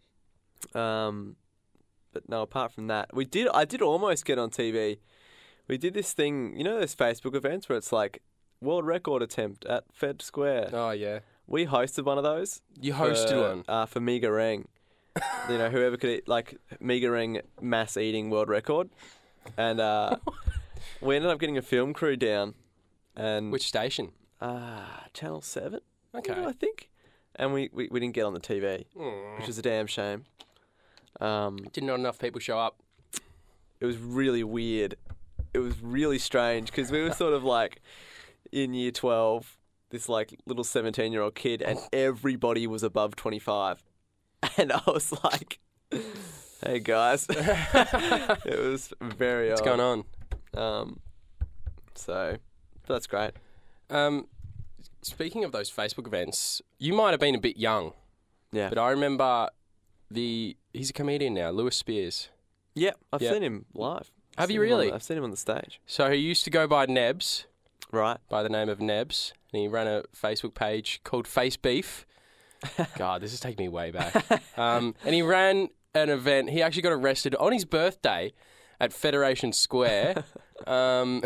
Um, but no, apart from that, we did. I did almost get on T V. We did this thing, you know, those Facebook events where it's like world record attempt at Fed Square. Oh yeah. We hosted one of those. You hosted for, one. uh, for Miga Reng. You know, whoever could eat, like Miga Reng mass eating world record, and uh, we ended up getting a film crew down. And Which station? uh, Channel Seven, Okay. I think. And we, we, we didn't get on the T V, Mm. which is a damn shame. Um, Did not enough people show up. it was really weird. It was really strange because we were sort of like in year twelve, this like little seventeen year old kid, and everybody was above twenty-five. And I was like, hey guys. It was very What's odd. going on? Um, so that's great. Um, speaking of those Facebook events, you might have been a bit young, Yeah. but I remember the he's a comedian now, Lewis Spears. Yeah, I've Yeah. seen him live. I've Have seen you him on- really? I've seen him on the stage. So he used to go by Nebs, Right. by the name of Nebs, and he ran a Facebook page called Face Beef. God, this is taking me way back. Um, and he ran an event. He actually got arrested on his birthday at Federation Square. um,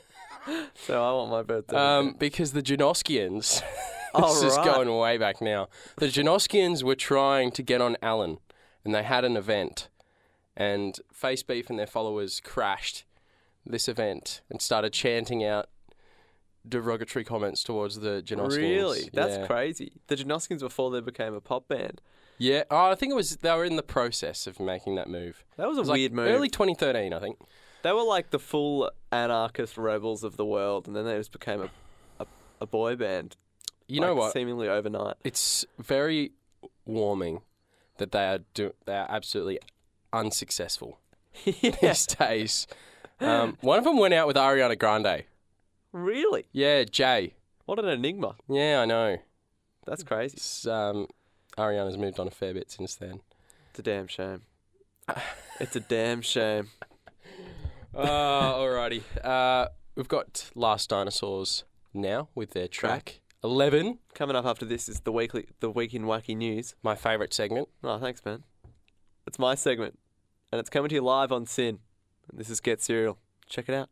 So I want my birthday. um, because the Janoskians, Oh, this is right. going way back now. The Janoskians were trying to get on Allen, and they had an event, and Face Beef and their followers crashed this event and started chanting out derogatory comments towards the Janoskians. Really? That's yeah. crazy. The Janoskins before they became a pop band. Yeah, oh, I think it was they were in the process of making that move. That was It a was like weird move. Early twenty thirteen, I think. They were like the full anarchist rebels of the world, and then they just became a a, a boy band. You know like, what? Seemingly overnight. It's very warming that they are do- they are absolutely unsuccessful Yeah. these days. Um, one of them went out with Ariana Grande. Really? Yeah, Jay. What an enigma. Yeah, I know. That's crazy. It's, um, Ariana's moved on a fair bit since then. It's a damn shame. It's a damn shame. Oh, alrighty. Uh, we've got Last Dinosaurs now with their track eleven. Coming up after this is the weekly, the week in wacky news. My favourite segment. Oh, thanks, man. It's my segment, and it's coming to you live on Sin. And this is Get Serial. Check it out.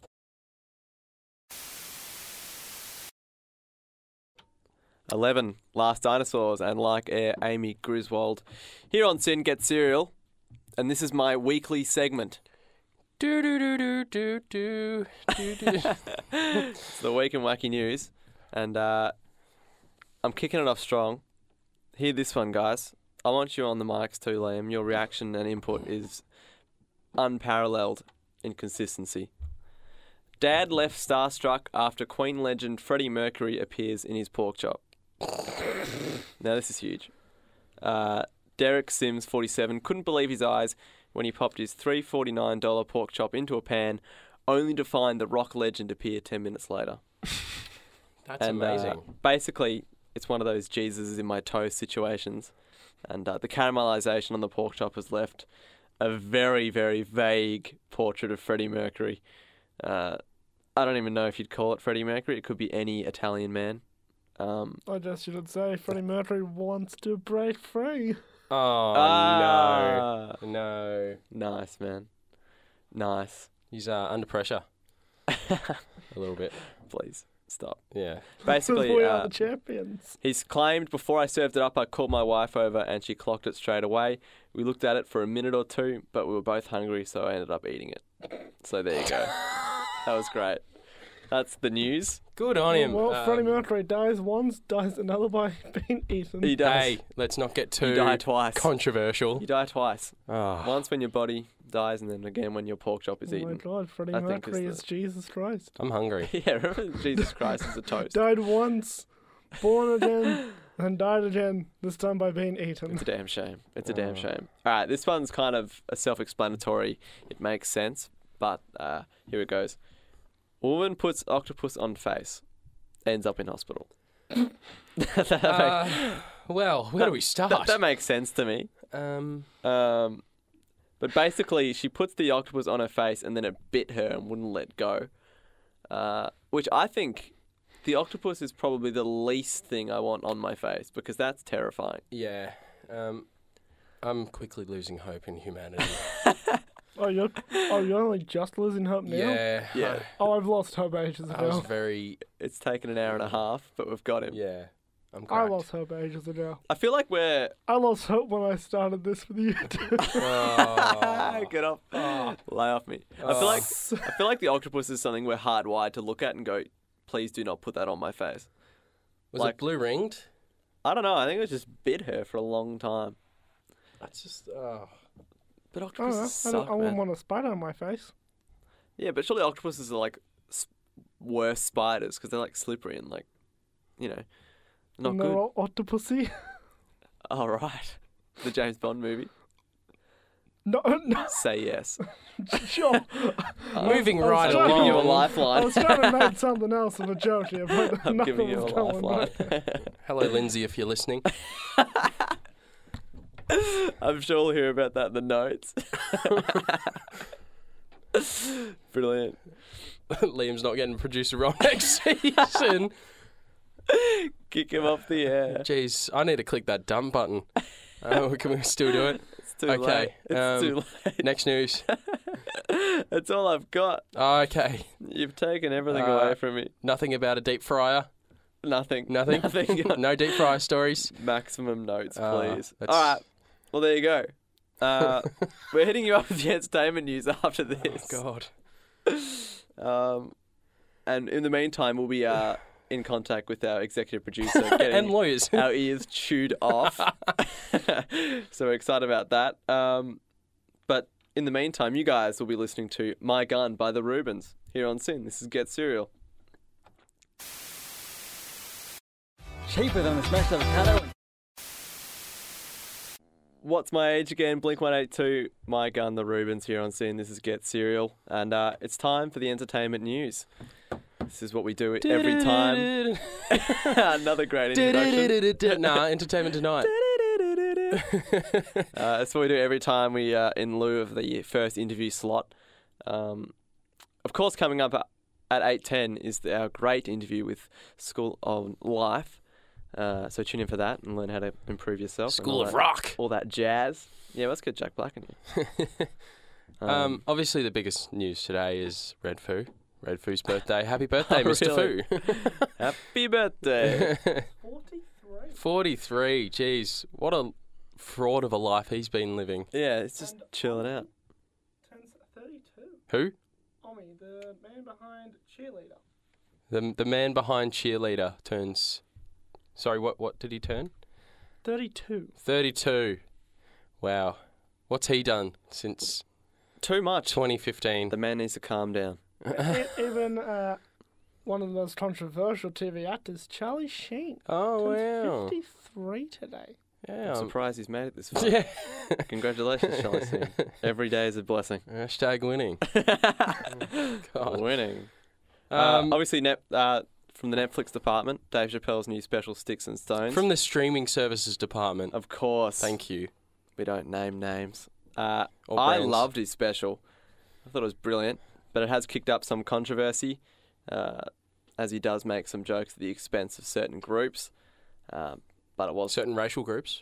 eleven, Last Dinosaurs, and Like Air, Amy Griswold. Here on Sin, Get Serial, and this is my weekly segment. Do do do do do do do do. It's the week in wacky news, and uh, I'm kicking it off strong. Hear this one, guys. I want you on the mics too, Liam. Your reaction and input is unparalleled in consistency. Dad left starstruck after Queen legend Freddie Mercury appears in his pork chop. Now this is huge. Uh, Derek Sims, forty-seven, couldn't believe his eyes when he popped his three dollars and forty-nine cents pork chop into a pan, only to find the rock legend appear ten minutes later. That's and, amazing. Uh, basically, it's one of those Jesus is in my toast situations. And uh, the caramelization on the pork chop has left a very, very vague portrait of Freddie Mercury. Uh, I don't even know if you'd call it Freddie Mercury. It could be any Italian man. Um, I guess you should say Freddie Mercury wants to break free. Oh, ah, no. No. Nice, man. Nice. He's uh, under pressure. A little bit. Please, stop. Yeah. Basically, we uh, are the champions. he's claimed, before I served it up, I called my wife over and she clocked it straight away. We looked at it for a minute or two, but we were both hungry, so I ended up eating it. So there you go. That was great. That's the news. Good on him. Well, Um, Freddie Mercury dies once, dies another by being eaten. He does. Hey, let's not get too You die twice. controversial. You die twice. Oh. Once when your body dies, and then again when your pork chop is oh eaten. my God, Freddie I think Mercury is is the- Jesus Christ. I'm hungry. Yeah, remember Jesus Christ is a toast. Died once, born again, and died again, this time by being eaten. It's a damn shame. It's a Oh. damn shame. All right, this one's kind of a self-explanatory. It makes sense, but uh, here it goes. Woman puts octopus on face, ends up in hospital. that, that, Uh, make- well, where do we start? that, that makes sense to me. um, Um, but basically, she puts the octopus on her face, and then it bit her and wouldn't let go. Uh, which I think the octopus is probably the least thing I want on my face, because that's terrifying. yeah. Um, I'm quickly losing hope in humanity. Oh, you're, oh, you're only just losing hope now? yeah. Yeah. Oh, I've lost hope ages I, I was ago. very. It's taken an hour and a half, but we've got him. Yeah. I'm I cracked. lost hope ages ago. I feel like we're I lost hope when I started this with you too. Oh. get off, lay off me. I feel like I feel like the octopus is something we're hardwired to look at and go, please do not put that on my face. Was like- it blue ringed? I don't know. I think it just bit her for a long time. That's just. Oh. But I don't know. octopuses I, don't, suck, I wouldn't man. want a spider on my face. Yeah, but surely octopuses are like s- worse spiders because they're like slippery and like, you know, not and they're good. all octopusy. All right, the James Bond movie. No, no, Say yes. sure. Moving I was right trying to I'm giving you a along. I lifeline. was trying to make something else of a joke here, but I'm nothing giving you a was going lifeline. right. Hello, Lindsay, if you're listening. I'm sure we'll hear about that in the notes. Brilliant. Liam's not getting producer role next season. Kick him off the air. Jeez, I need to click that dump button. Oh, can we still do it? It's too Okay, late. It's um, too late. Next news. That's all I've got. Okay, You've taken everything Uh, away from me. nothing about a deep fryer. Nothing. Nothing. Nothing. No deep fryer stories. Maximum notes, Uh, please. that's- All right. Well, there you go. Uh, we're hitting you up with the entertainment news after this. Oh God. Um, and in the meantime, we'll be uh, in contact with our executive producer, And getting lawyers. our ears chewed off. So we're excited about that. Um, but in the meantime, you guys will be listening to My Gun by the Rubens here on Sin. This is Get Serial. Cheaper than the smashed avocado. What's my age again? Blink one eighty-two, My Gun, the Rubens here on Sin. This is Get Serial. And uh, it's time for the entertainment news. This is what we do every time. Another great introduction. Nah, entertainment tonight. Uh, that's what we do every time we, uh, in lieu of the first interview slot. Um, of course, coming up at eight ten is the, our great interview with School of Life. Uh, so tune in for that and learn how to improve yourself. School of that, Rock. All that jazz. Yeah, let's get Jack Black in here. um, um, obviously, the biggest news today is Red Foo. Red Foo's birthday. Happy birthday, Oh, Mister really? Foo. Happy birthday. forty-three. forty-three. Jeez, what a fraud of a life he's been living. Yeah, it's just And chilling out. Turns thirty-two. Who? Omi, the man behind Cheerleader. The the man behind Cheerleader turns. Sorry, what what did he turn? thirty-two. thirty-two. Wow. What's he done since Too much. twenty fifteen? The man needs to calm down. E- Even uh, one of the most controversial T V actors, Charlie Sheen. Oh, turns wow. fifty-three today. Yeah. I'm I'm- surprised he's made it this far. Yeah. Congratulations, Charlie Sheen. Every day is a blessing. Hashtag winning. God. Winning. Um, uh, obviously, net, uh, from the Netflix department, Dave Chappelle's new special, Sticks and Stones. From the streaming services department. Of course. Thank you. We don't name names. Uh, Or I brands. loved his special. I thought it was brilliant, but it has kicked up some controversy, uh, as he does make some jokes at the expense of certain groups. Um, but it was... Certain racial groups.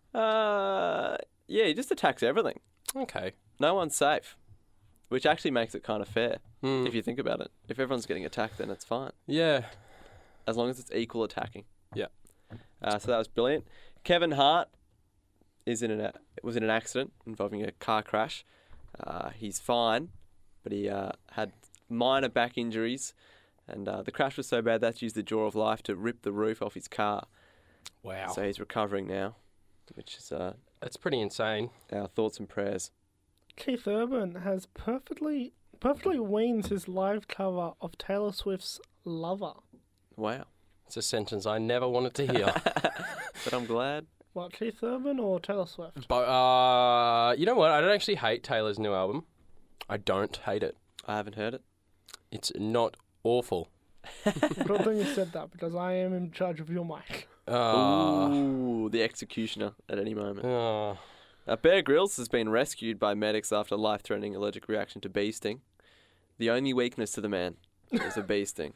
Uh, yeah, he just attacks everything. Okay. No one's safe, which actually makes it kind of fair, Hmm. if you think about it. If everyone's getting attacked, then it's fine. Yeah. As long as it's equal attacking. Yeah. Uh, so that was brilliant. Kevin Hart is in an was in an accident involving a car crash. Uh, he's fine, but he uh, had minor back injuries, and uh, the crash was so bad that's used the jaw of life to rip the roof off his car. Wow. So he's recovering now, which is uh, That's pretty insane. our thoughts and prayers. Keith Urban has perfectly perfectly weans his live cover of Taylor Swift's Lover. Wow. It's a sentence I never wanted to hear. But I'm glad. What, Keith Urban or Taylor Swift? But uh, you know what? I don't actually hate Taylor's new album. I don't hate it. I haven't heard it. It's not awful. Good thing you said that because I am in charge of your mic. Uh, Ooh, the executioner at any moment. uh, Uh, Bear Grylls has been rescued by medics after life-threatening allergic reaction to bee sting. The only weakness to the man is a bee sting.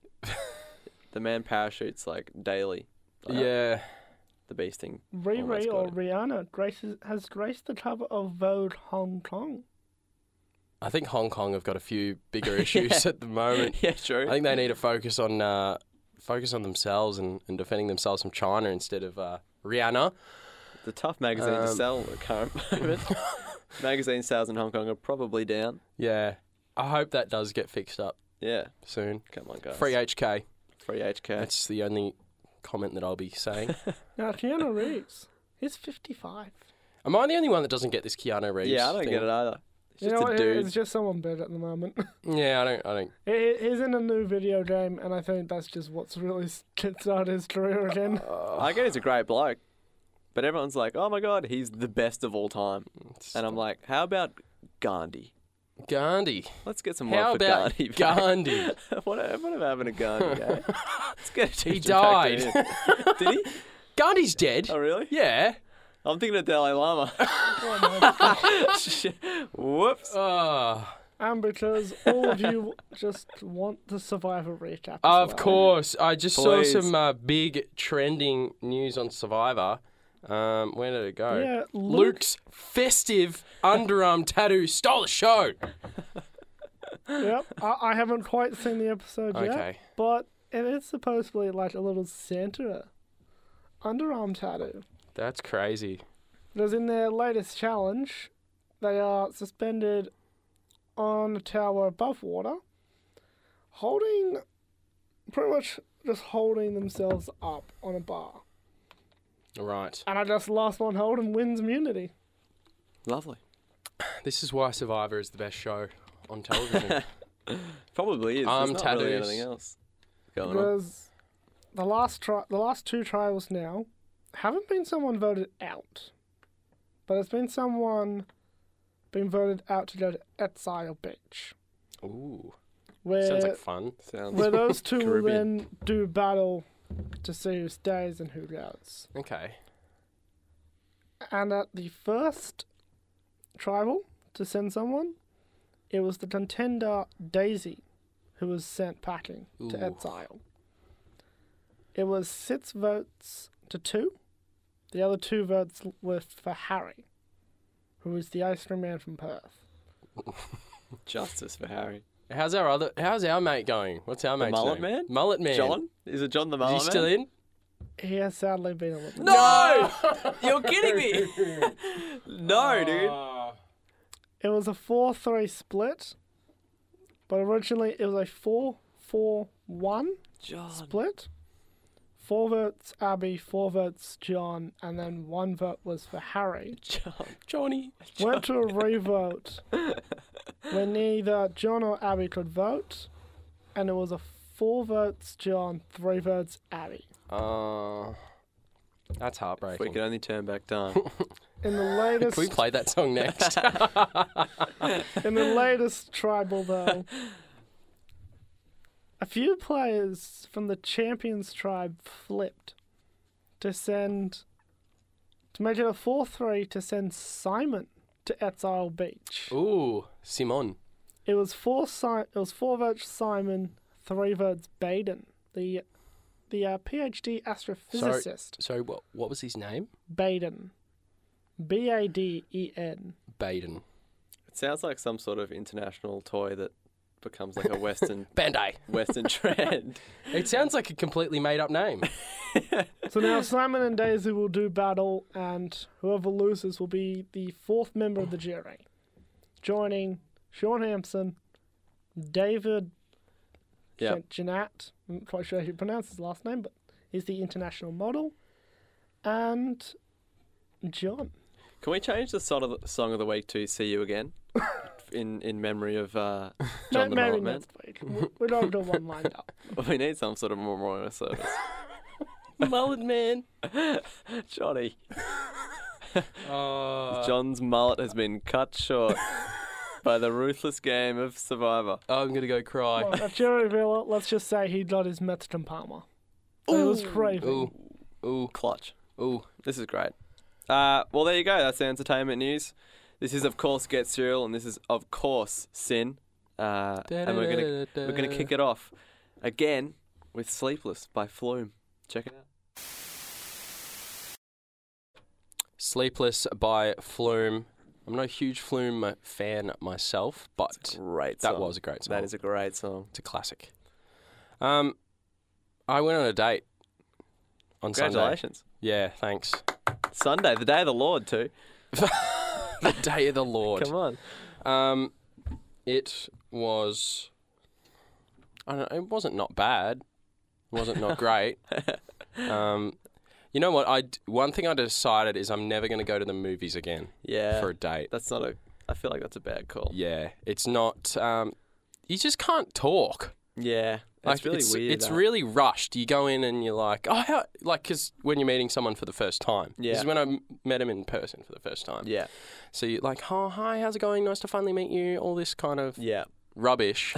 The man parachutes like daily. Uh, yeah. The bee sting. Ray almost Ray got or him. Rihanna graces, has graced the cover of Vogue Hong Kong. I think Hong Kong have got a few bigger issues at the moment. Yeah, true. I think they need to focus on uh, focus on themselves and, and defending themselves from China instead of uh, Rihanna. It's a tough magazine to Um, sell at the current moment. Magazine sales in Hong Kong are probably down. Yeah. I hope that does get fixed up Yeah. soon. Come on, guys. Free H K. Free H K. That's the only comment that I'll be saying. Now, Keanu Reeves, he's fifty-five. Am I the only one that doesn't get this Keanu Reeves? Yeah, I don't thing? get it either. It's You just know a what? dude. It's just someone bad at the moment. Yeah, I don't. I don't. He- He's in a new video game, and I think that's just what's really kickstarted his career again. I get he's a great bloke, but everyone's like, "Oh my god, he's the best of all time," and I'm like, "How about Gandhi? Gandhi. Let's get some How love for about Gandhi." back." Gandhi? what, what about having a Gandhi? Eh? Let's get a He Egypt back to died. him. Did he? Gandhi's dead. Oh really? Yeah. I'm thinking of Dalai Lama. Whoops. Oh, And because all of you just want the Survivor recap. as of well. course. I just Please. saw some uh, big trending news on Survivor. Um, where did it go? Yeah, Luke, Luke's festive underarm tattoo stole the show. Yep, I, I haven't quite seen the episode yet, Okay. but it is supposedly like a little Santa underarm tattoo. That's crazy. Because in their latest challenge, they are suspended on a tower above water, holding, pretty much just holding themselves up on a bar. Right. And I just last one hold and wins immunity. Lovely. This is why Survivor is the best show on television. Probably is. Arm There's not really tattoos. anything else going on. Because the last tri- the last two trials now haven't been someone voted out, but it's been someone been voted out to go to Exile Beach, Ooh. where Sounds like fun. Sounds where those two will Caribbean. then do battle to see who stays and who goes. Okay. And at the first tribal to send someone, it was the contender Daisy who was sent packing Ooh. to exile. It was six votes to two. The other two votes were for Harry, who was the ice cream man from Perth. Justice for Harry. How's our other? How's our mate going? What's our The mate's mullet name? man? Mullet man. John? Is it John the Is mullet he still man? in? He has sadly been eliminated. No! You're kidding me. No, dude. Oh. It was a four three split, but originally it was a four four one John. split. Four votes Abby, four votes John, and then one vote was for Harry. John. Johnny. Went to a revote when neither John or Abby could vote, and it was a four votes John, three votes Abby. Uh, that's If we heartbreaking. could only turn back time. In the latest, Can we play that song next? in the latest tribal though, a few players from the Champions tribe flipped to send to make it a four three to send Simon to Exile Beach. Ooh, Simon. It was four si- It was four votes Simon, three votes Baden, the the uh, PhD astrophysicist. Sorry, what what was his name? Baden, B A D E N. Baden. It sounds like some sort of international toy that becomes like a Western Band-Aid. Western trend. It sounds like a completely made-up name. So now Simon and Daisy will do battle, and whoever loses will be the fourth member of the jury, joining Sean Hampson, David Yep. Janat. I'm not quite sure how you pronounce his last name, but he's the international model, and John. Can we change the song of the, song of the week to "See You Again" in in memory of uh, John the Maybe Mullet Man? next week. We- We don't do one lined up. We need some sort of memorial service. Mullet man. Johnny. Uh, John's mullet has been cut short by the ruthless game of Survivor. I'm going to go cry. Well, at jury reveal, let's just say he got his Mexican Palmer. It was crazy. Ooh. Ooh. Clutch. Ooh. This is great. Uh, well, there you go. That's the entertainment news. This is, of course, Get Serial, and this is, of course, Sin. Uh, and we're gonna we're gonna kick it off again with "Sleepless" by Flume. Check it out. Sleepless by Flume. I'm not a huge Flume fan myself, but Great. that song. was a great song. That is a great song. It's a classic. Um, I went on a date on Sunday. Congratulations. Yeah, thanks. Sunday, the day of the Lord, too. The day of the Lord. Come on. Um, it was. I don't know. It wasn't not bad. It wasn't not great. Um, you know what? I d- one thing I decided is I'm never going to go to the movies again Yeah. for a date. That's not a. I feel like that's a bad call. Yeah, it's not. Um, you just can't talk. Yeah. That's Like, really it's, weird. It's that. really rushed. You go in and you're like, oh, how? Like, because when you're meeting someone for the first time. Yeah. This is when I m- met him in person for the first time. Yeah. So you're like, oh, hi, how's it going? Nice to finally meet you. All this kind of Yeah. rubbish.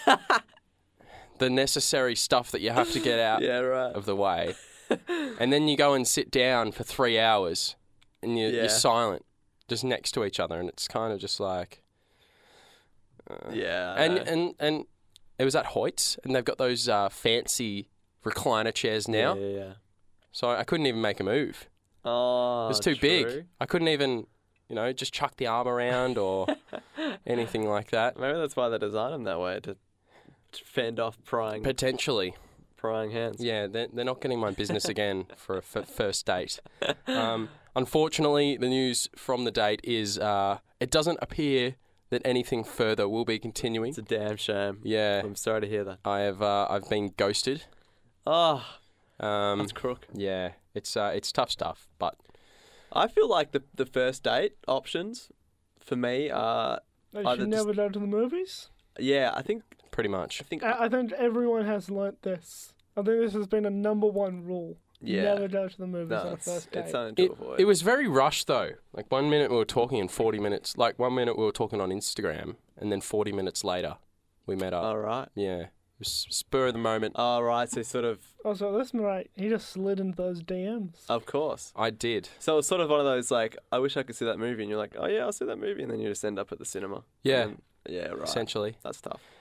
The necessary stuff that you have to get out Yeah, right. of the way. And then you go and sit down for three hours and you're, Yeah. you're silent, just next to each other. And it's kind of just like... Uh, Yeah. I and, know. and and it was at Hoyt's, and they've got those uh, fancy recliner chairs now. Yeah, yeah, yeah. So I couldn't even make a move. Oh, It was too true. big. I couldn't even, you know, just chuck the arm around or anything like that. Maybe that's why they designed them that way, to, to fend off prying Potentially. prying hands. Yeah, they're, they're not getting my business again for a f- first date. Um, unfortunately, the news from the date is uh, it doesn't appear that anything further will be continuing. It's a damn shame. Yeah, I'm sorry to hear that. I have uh, I've been ghosted. Oh, Um, that's crook. yeah, it's uh, it's tough stuff, but I feel like the the first date options for me are They Either should just- never go to the movies. yeah. I think pretty much. I think I, I think everyone has learnt this. I think this has been a number one rule. yeah. Never go to the movies No, on a it's, first date. it's something to It, avoid. it was very rushed though. Like one minute we were talking and forty minutes. Like one minute we were talking on Instagram, and then forty minutes later we met up. All right. Yeah, it was spur of the moment. All right. So sort of, Also, this mate, he just slid into those D Ms. of course. I did. So it's sort of one of those like, I wish I could see that movie, and you're like, oh yeah, I'll see that movie, and then you just end up at the cinema. Yeah. And then- yeah. Right. Essentially. That's tough.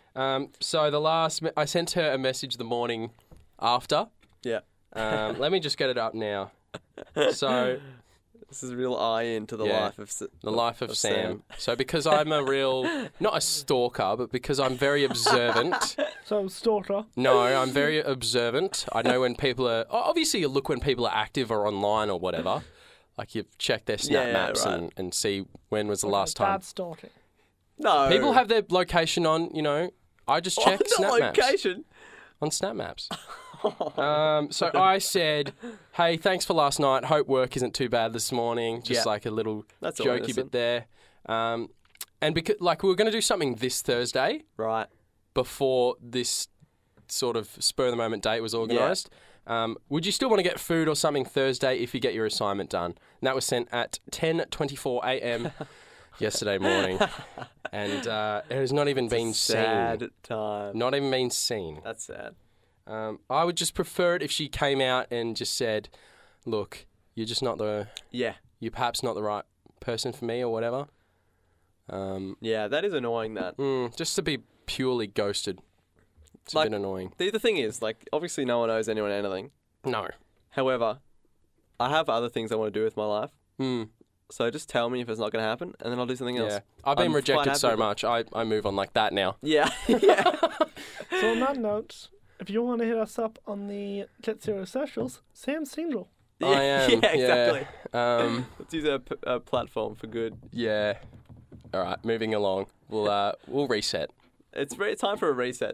Um, so the last, me- I sent her a message the morning after. Yeah. Um, let me just get it up now. So This is a real eye into the Yeah, life of S- the life of, of Sam. Sam. So because I'm a real, not a stalker, but because I'm very observant. So, stalker. No, I'm very observant. I know when people are. o- Obviously, you look when people are active or online or whatever. Like you check their snap Yeah, maps right. and, and see when was the last time. Bad stalking. No. People have their location on, you know. I just check oh, snap the maps location. on snap maps. um, so I said, hey, thanks for last night. Hope work isn't too bad this morning. Just Yeah. like a little That's all jokey innocent. bit there. Um, and because like we were going to do something this Thursday Right. before this sort of spur of the moment date was organised. Um, would you still want to get food or something Thursday if you get your assignment done? And that was sent at ten twenty-four a.m. yesterday morning. And uh, it has not even been Sad seen. time. Not even been seen. That's sad. Um, I would just prefer it if she came out and just said, look, you're just not the, Yeah. you're perhaps not the right person for me or whatever. Um, Yeah, that is annoying, that. mm, just to be purely ghosted. It's Like- a bit annoying. The, the thing is, like, obviously no one owes anyone anything. No. However, I have other things I want to do with my life. Mm, So just tell me if it's not going to happen, and then I'll do something else. yeah. I've been I'm quite rejected happy so with it. much, I, I move on like that now. Yeah. yeah. So, on that note, if you want to hit us up on the Get Serious socials, Sam's single. I am. Yeah, exactly. Yeah. Um, Let's use our, p- our platform for good. yeah. All right, moving along. We'll uh, we'll reset. It's re- time for a reset.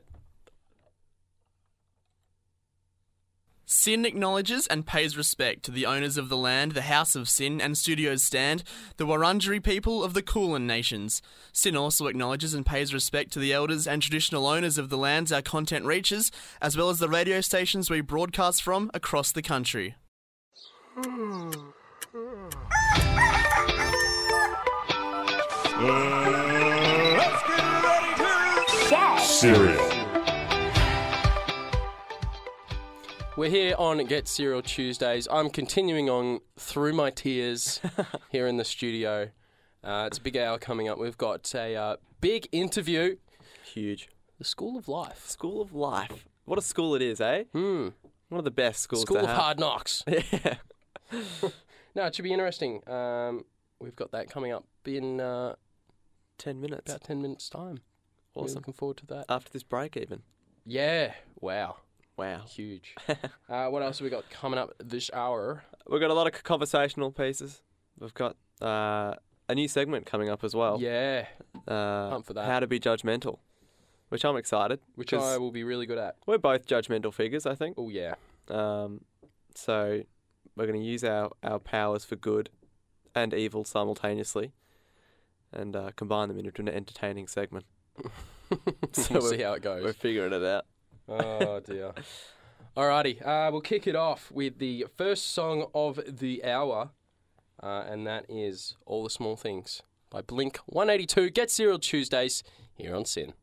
Sin acknowledges and pays respect to the owners of the land, the House of Sin and Studios Stand, the Wurundjeri people of the Kulin Nations. Sin also acknowledges and pays respect to the elders and traditional owners of the lands our content reaches, as well as the radio stations we broadcast from across the country. Cereal. We're here on Get Serial Tuesdays. I'm continuing on through my tears here in the studio. Uh, it's a big hour coming up. We've got a uh, big interview. Huge. The School of Life. School of Life. What a school it is, eh? Hmm. One of the best schools School to of have. Hard Knocks. Yeah. No, it should be interesting. Um, we've got that coming up in uh, Ten minutes. about ten minutes' time. We're Awesome. looking forward to that. After this break, even. Yeah. Wow. Wow. Huge. uh, what else have we got coming up this hour? We've got a lot of conversational pieces. We've got uh, a new segment coming up as well. Yeah. Uh, Pumped for that. How to be judgmental, which I'm excited. Which 'cause I will be really good at. We're both judgmental figures, I think. Oh, yeah. Um, so we're going to use our, our powers for good and evil simultaneously and uh, combine them into an entertaining segment. we'll we're- see how it We're goes. figuring it out. Oh, dear. Alrighty. Uh, we'll kick it off with the first song of the hour, uh, and that is All the Small Things by Blink one eighty-two. Get Serial Tuesdays here on Sin.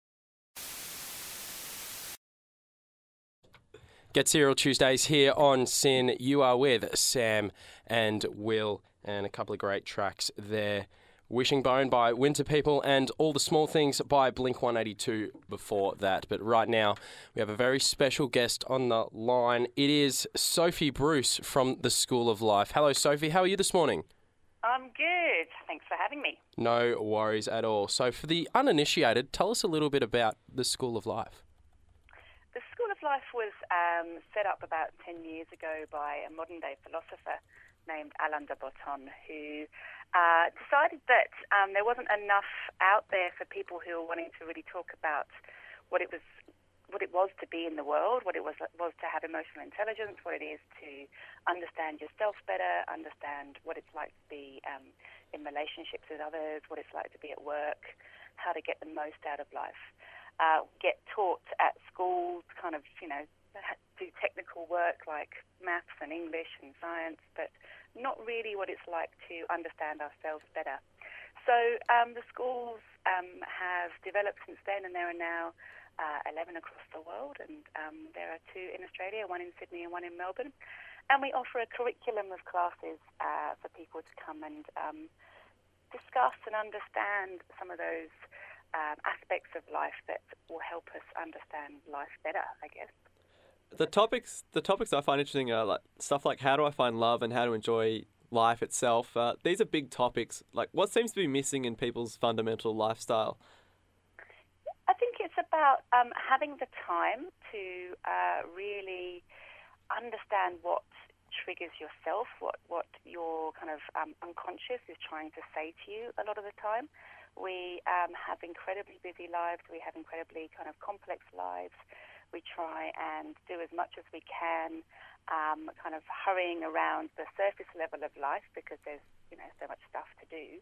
Get Serial Tuesdays here on Sin. You are with Sam and Will, and a couple of great tracks there. Wishing Bone by Winter People and All the Small Things by Blink one eighty-two before that. But right now, we have a very special guest on the line. It is Sophie Bruce from the School of Life. Hello, Sophie. How are you this morning? I'm good. Thanks for having me. No worries at all. So for the uninitiated, tell us a little bit about the School of Life. The School of Life was um, set up about ten years ago by a modern-day philosopher named Alain de Botton, who uh, decided that um, there wasn't enough out there for people who were wanting to really talk about what it was, what it was to be in the world, what it was was to have emotional intelligence, what it is to understand yourself better, understand what it's like to be um, in relationships with others, what it's like to be at work, how to get the most out of life. Uh, get taught at schools, kind of, you know, do technical work like maths and English and science, but not really what it's like to understand ourselves better. So um, the schools um, have developed since then, and there are now uh, eleven across the world, and um, there are two in Australia, one in Sydney and one in Melbourne. And we offer a curriculum of classes uh, for people to come and um, discuss and understand some of those um, aspects of life that will help us understand life better, I guess. The topics, the topics I find interesting are like stuff like how do I find love and how to enjoy life itself. Uh, these are big topics. Like, what seems to be missing in people's fundamental lifestyle? I think it's about um, having the time to uh, really understand what triggers yourself, what, what your kind of um, unconscious is trying to say to you a lot of the time. We um, have incredibly busy lives. We have incredibly kind of complex lives. We try and do as much as we can, um, kind of hurrying around the surface level of life because there's, you know, so much stuff to do.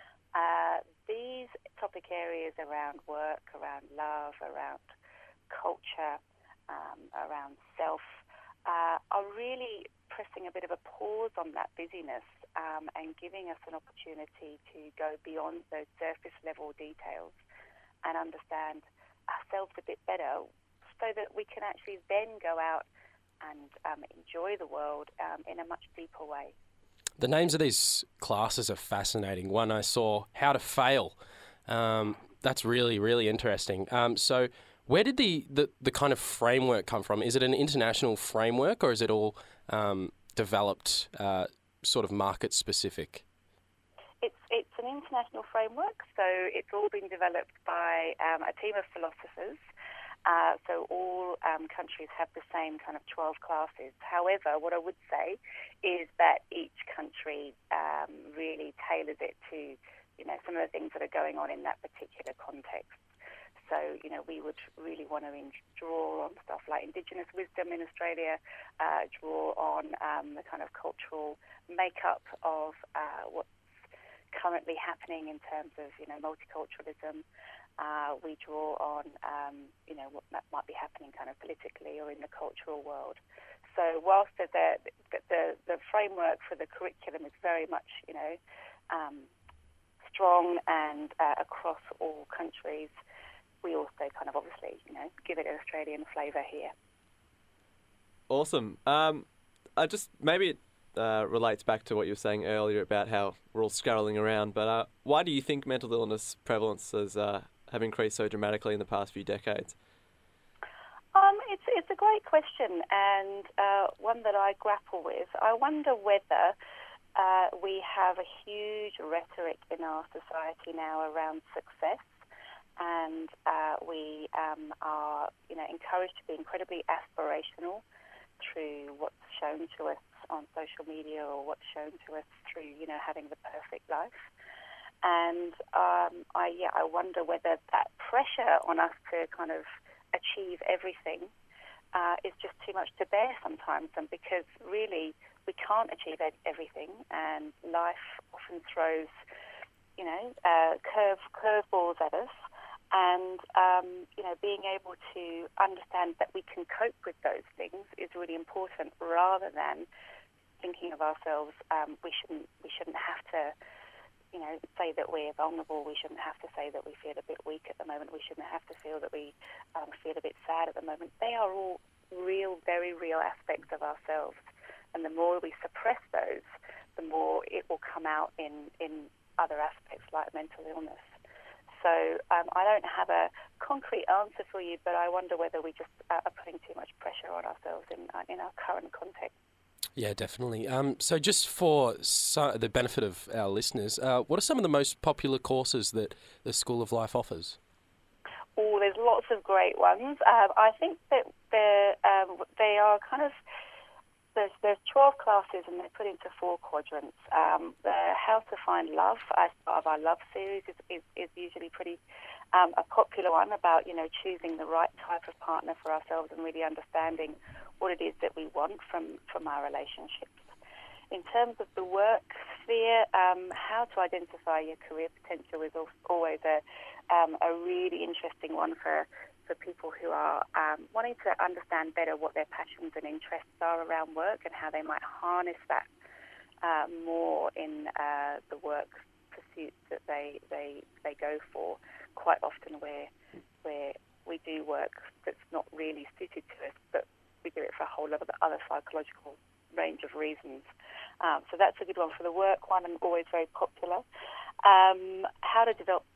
Uh, these topic areas around work, around love, around culture, um, around self, uh, are really pressing a bit of a pause on that busyness um, and giving us an opportunity to go beyond those surface level details and understand ourselves a bit better so that we can actually then go out and um, enjoy the world um, in a much deeper way. The names of these classes are fascinating. One I saw, How to Fail. Um, that's really, really interesting. Um, so where did the, the, the kind of framework come from? Is it an international framework or is it all um, developed uh, sort of market-specific? It's, it's an international framework, so it's all been developed by um, a team of philosophers. Uh, so all um, countries have the same kind of twelve classes. However, what I would say is that each country um, really tailors it to, you know, some of the things that are going on in that particular context. So, you know, we would really want to draw on stuff like Indigenous wisdom in Australia, uh, draw on um, the kind of cultural makeup of uh, what's currently happening in terms of, you know, multiculturalism. Uh, we draw on, um, you know, what might be happening kind of politically or in the cultural world. So whilst the, the, the, the framework for the curriculum is very much, you know, um, strong and uh, across all countries, we also kind of obviously, you know, give it an Australian flavour here. Awesome. Um, I just, maybe it uh, relates back to what you were saying earlier about how we're all scurrying around, but uh, why do you think mental illness prevalence has uh, have increased so dramatically in the past few decades? Um, it's it's a great question and uh, one that I grapple with. I wonder whether uh, we have a huge rhetoric in our society now around success, and uh, we um, are, you know, encouraged to be incredibly aspirational through what's shown to us on social media or what's shown to us through, you know, having the perfect life. And um, I, yeah, I wonder whether that pressure on us to kind of achieve everything uh, is just too much to bear sometimes, and because really we can't achieve everything, and life often throws, you know, uh, curve curveballs at us. And, um, you know, being able to understand that we can cope with those things is really important, rather than thinking of ourselves, um, we shouldn't we shouldn't have to, you know, say that we're vulnerable. We shouldn't have to say that we feel a bit weak at the moment. We shouldn't have to feel that we um, feel a bit sad at the moment. They are all real, very real aspects of ourselves. And the more we suppress those, the more it will come out in, in other aspects like mental illness. So um, I don't have a concrete answer for you, but I wonder whether we just uh, are putting too much pressure on ourselves in, uh, in our current context. Yeah, definitely. Um, so just for so, the benefit of our listeners, uh, what are some of the most popular courses that the School of Life offers? Oh, there's lots of great ones. Um, I think that um, they are kind of, there's, there's twelve classes and they're put into four quadrants. Um, the How to Find Love, as part of our Love series, is, is, is usually pretty um, a popular one about, you know, choosing the right type of partner for ourselves and really understanding what it is that we want from, from our relationships. In terms of the work sphere, um, how to identify your career potential is always a, um, a really interesting one for, for people who are um, wanting to understand better what their passions and interests are around work and how they might harness that uh, more in uh, the work pursuits that they, they, they go for. Quite often where, where we do work that's not really suited to us, but we do it for a whole lot of other psychological range of reasons. Um, so that's a good one for the work one and always very popular. Um, how to develop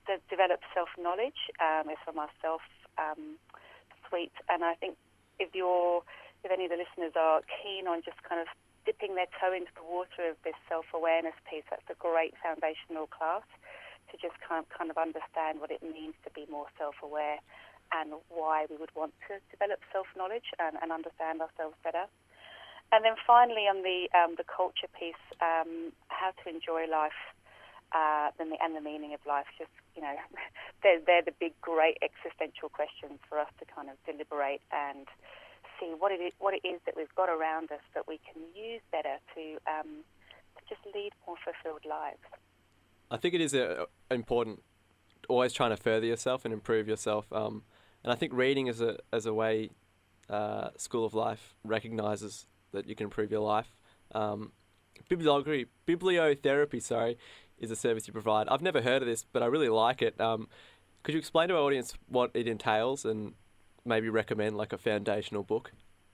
de- develop self-knowledge. Um, it's from our self um, suite, and I think if you're, if any of the listeners are keen on just kind of dipping their toe into the water of this self-awareness piece, that's a great foundational class to just kind of, kind of understand what it means to be more self-aware and why we would want to develop self-knowledge and, and understand ourselves better. And then finally on the um, the culture piece, um, how to enjoy life uh, and, the, and the meaning of life. Just, you know, they're, they're the big, great existential questions for us to kind of deliberate and see what it is, what it is that we've got around us that we can use better to, um, to just lead more fulfilled lives. I think it is a, a important, always trying to further yourself and improve yourself. Um, and I think reading as a as a way, uh, School of Life recognises that you can improve your life. Um, bibliography, bibliotherapy, sorry, is a service you provide. I've never heard of this, but I really like it. Um, could you explain to our audience what it entails and maybe recommend like a foundational book?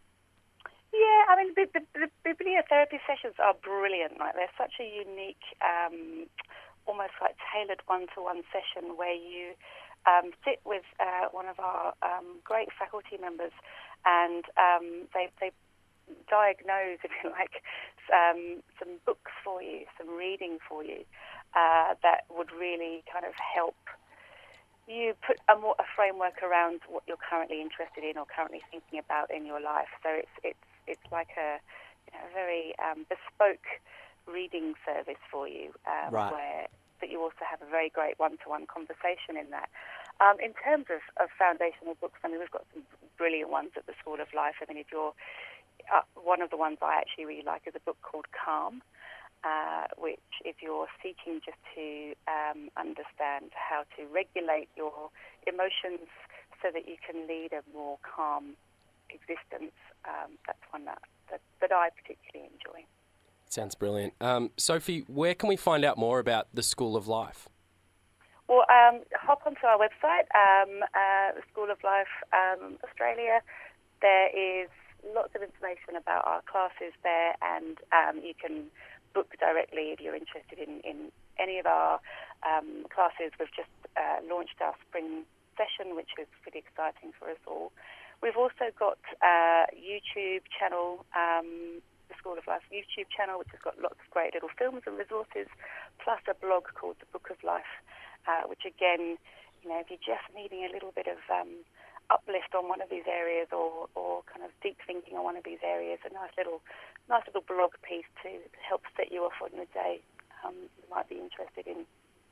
Yeah, I mean, the, the, the bibliotherapy sessions are brilliant. Like, they're such a unique, um, almost like tailored one-to-one session where you um, sit with uh, one of our um, great faculty members, and um, they they diagnose, if you like, um, some books for you, some reading for you uh, that would really kind of help you put a more a framework around what you're currently interested in or currently thinking about in your life. So it's it's it's like a, you know, a very um, bespoke reading service for you, um, right. where that you also have a very great one-to-one conversation in that. Um, in terms of, of foundational books, I mean, we've got some brilliant ones at the School of Life. I mean, if you're uh, one of the ones I actually really like is a book called Calm, uh, which if you're seeking just to um, understand how to regulate your emotions so that you can lead a more calm existence, um, that's one that, that, that I particularly enjoy. Sounds brilliant. Um, Sophie, where can we find out more about the School of Life? Well, um, hop onto our website, um, uh, the School of Life um, Australia. There is lots of information about our classes there, and um, you can book directly if you're interested in, in any of our um, classes. We've just uh, launched our spring session, which is pretty exciting for us all. We've also got a YouTube channel, um, the School of Life YouTube channel, which has got lots of great little films and resources, plus a blog called The Book of Life, uh, which again, you know, if you're just needing a little bit of um, uplift on one of these areas or, or kind of deep thinking on one of these areas, a nice little nice little blog piece to help set you off on the day um, you might be interested in.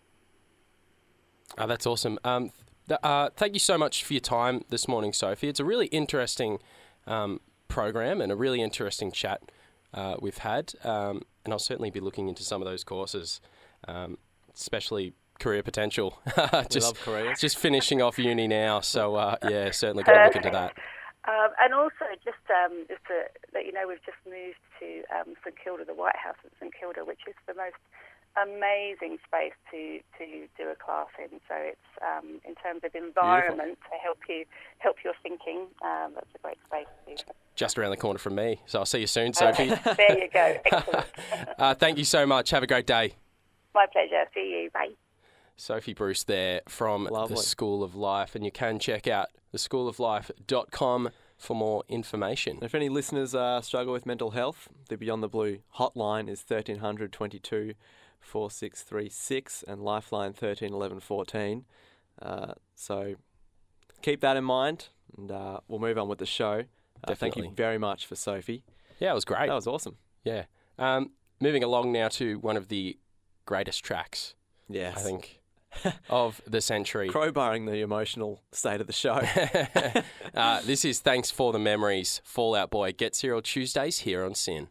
Oh, that's awesome. Um, th- uh, thank you so much for your time this morning, Sophie. It's a really interesting um, program and a really interesting chat uh, we've had, um, and I'll certainly be looking into some of those courses, um, especially career potential. just, we love careers. Just finishing off uni now, so uh, yeah, certainly going to look into that. Um, and also, just um, just to let you know, we've just moved to um, St Kilda, the White House at St Kilda, which is the most amazing space to, to do a class in. So it's um, in terms of environment Beautiful. to help you help your thinking. Um, that's a great space to do. Just around the corner from me, so I'll see you soon, Sophie. Uh, there you go. Excellent. uh, thank you so much. Have a great day. My pleasure. See you. Bye. Sophie Bruce there from Lovely. the School of Life, and you can check out the school of life dot com for more information. If any listeners uh, struggle with mental health, the Beyond the Blue hotline is thirteen hundred twenty-two four six three six and Lifeline thirteen eleven fourteen. Uh, so keep that in mind, and uh, we'll move on with the show. Uh, thank you very much for Sophie. Yeah, it was great. That was awesome. Yeah. Um, moving along now to one of the greatest tracks, yes. I think, of the century. Crowbarring the emotional state of the show. uh, this is Thanks for the Memories, Fall Out Boy. Get Cereal Tuesdays here on Sin.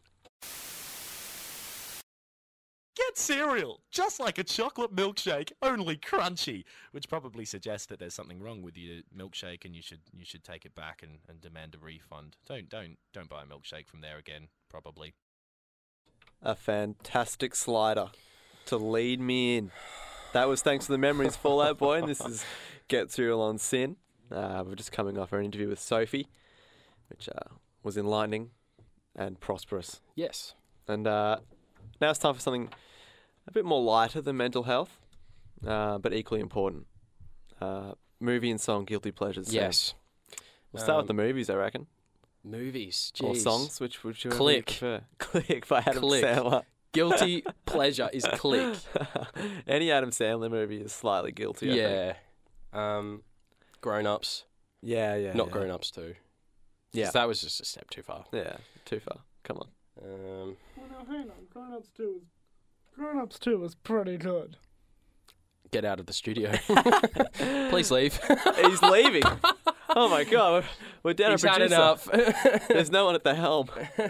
Get cereal, just like a chocolate milkshake, only crunchy, which probably suggests that there's something wrong with your milkshake and you should you should take it back and, and demand a refund. Don't don't don't buy a milkshake from there again, probably. A fantastic slider to lead me in. That was Thanks for the Memories, Fall Out Boy, and this is Get Cereal on Sin. Uh, we're just coming off our interview with Sophie, which uh, was enlightening and prosperous. Yes. And uh, now it's time for something a bit more lighter than mental health. uh, but equally important. Uh, movie and song guilty pleasures. Sam. Yes. We'll start Um, with the movies, I reckon. Movies, Or jeez. songs, which would you Click. prefer? Click by Adam Click. Sandler. Guilty pleasure is Click. Any Adam Sandler movie is slightly guilty. I think. Yeah. Um, Grown Ups. Yeah, yeah. Not yeah. Grown Ups too. Yeah. 'Cause that was just a step too far. Yeah, too far. Come on. Um, Well, now hang on. Grown Ups two was Grown Ups two was pretty good. get out of the studio. Please leave. He's leaving. Oh my god, we're, we're down He's a had producer. enough. There's no one at the helm.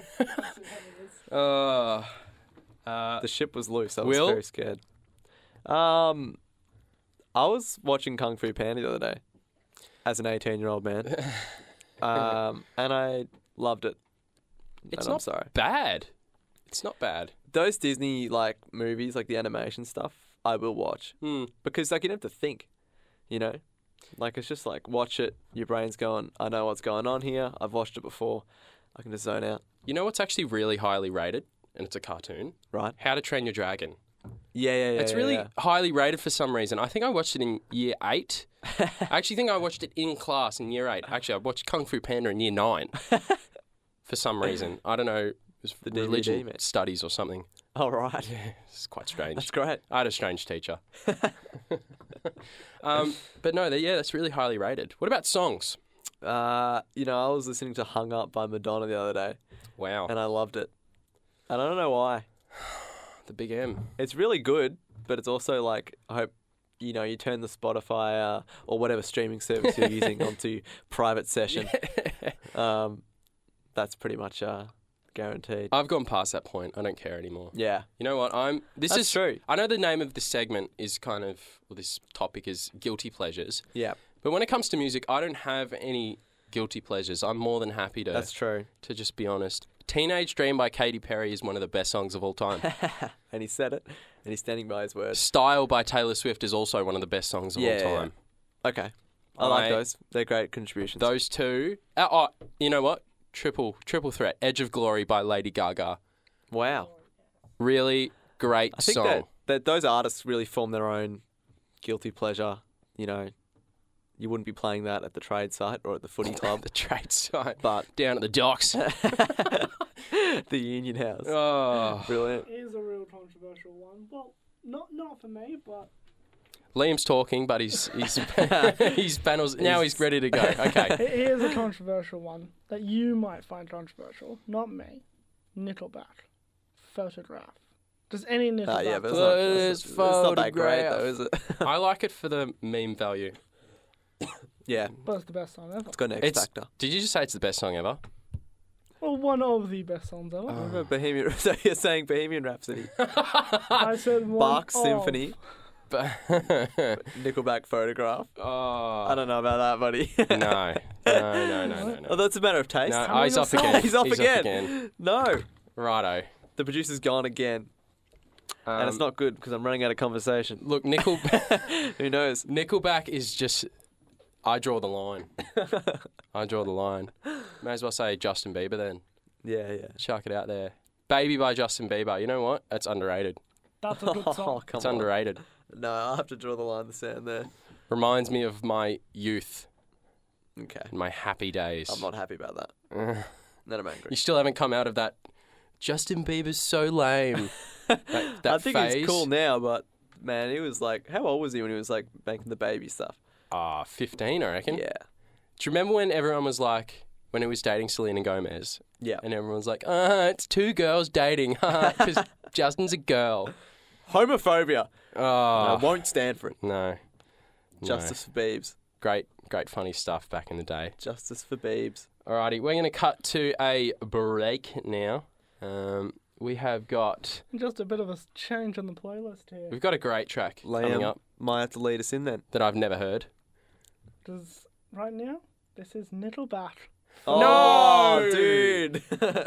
uh, uh, The ship was loose. I was Will? very scared. Um, I was watching Kung Fu Panda the other day as an eighteen-year-old man, um, and I loved it. It's and I'm not sorry. bad. It's not bad. Those Disney like movies, like the animation stuff, I will watch Hmm. because like you don't have to think, you know, like it's just like watch it. Your brain's going, I know what's going on here. I've watched it before. I can just zone out. You know what's actually really highly rated, and it's a cartoon. Right. How to Train Your Dragon. Yeah, yeah, yeah. It's yeah, really yeah. highly rated for some reason. I think I watched it in year eight. I actually think I watched it in class in year eight. Actually, I watched Kung Fu Panda in year nine for some reason. I don't know. It was The D V D, religion mate. studies or something. All right. It's quite strange. That's great. I had a strange teacher. um, but no, they, yeah, that's really highly rated. What about songs? Uh, you know, I was listening to "Hung Up" by Madonna the other day, Wow. and I loved it. And I don't know why. The Big M. It's really good, but it's also like I hope you know you turn the Spotify uh, or whatever streaming service you're using onto private session. Um, that's pretty much uh, guaranteed. I've gone past that point. I don't care anymore. Yeah, You know what? I'm. This that's is true. I know the name of this segment is kind of, well, this topic is guilty pleasures. Yeah, But when it comes to music, I don't have any guilty pleasures. I'm more than happy to that's true. to just be honest. Teenage Dream by Katy Perry is one of the best songs of all time. And he said it, and he's standing by his words. Style by Taylor Swift is also one of the best songs of Yeah, all yeah, time. Okay, I like I- those. They're great contributions. Those two. Uh, oh, you know what? Triple triple threat. Edge of Glory by Lady Gaga. Wow. Really great I think song. that, that those artists really form their own guilty pleasure. You know, you wouldn't be playing that at the trade site or at the footy club, the trade site. but Down at the docks. the Union House. Oh. Brilliant. Here's a real controversial one. Well, not not for me, but Liam's talking, but he's he's he's panels now. He's ready to go. Okay. he- here's a controversial one that you might find controversial. Not me. Nickelback. Photograph. Does any Nickelback? Uh, yeah, but it's Well, not, it it's, is it's not that great photograph. though, is it? I like it for the meme value. Yeah, But it's the best song ever. it's got an X It's- factor. Did you just say it's the best song ever? Well, one of the best songs ever. Remember Bohemian? So you're saying Bohemian Rhapsody, I said one Bach's of. Symphony, But Nickelback Photograph. oh, I don't know about that, buddy. no, no, no, no, no, no. Oh, that's a matter of taste. No, How oh, he's many off songs? again. He's off again. No, Righto. the producer's gone again, and it's Um, not good because I'm running out of conversation. Look, Nickel Who knows? Nickelback is just. I draw the line. I draw the line. May as well say Justin Bieber then. Yeah, yeah. Chuck it out there. Baby by Justin Bieber. You know what? That's underrated. That's a good Oh, song. come It's on. underrated. No, I'll have to draw the line in the sand there. Reminds me of my youth Okay. and my happy days. I'm not happy about that. Ugh. Then I'm angry. You still haven't come out of that. Justin Bieber's so lame. that that I think phase. he's cool now, but man, he was like, how old was he when he was like making the baby stuff? Ah, fifteen, I reckon. Yeah. Do you remember when everyone was like, when he was dating Selena Gomez? Yeah. And everyone was like, ah, it's two girls dating, because Justin's a girl. Homophobia. Oh, I won't stand for it. no. Justice for Beebs. Great, great funny stuff back in the day. Justice for Beebs. Alrighty, we're going to cut to a break now. Um, we have got, Just a bit of a s- change on the playlist here. we've got a great track coming Liam up might have to lead us in then. that I've never heard. Does right now? This is Nickelback. Oh, No! dude.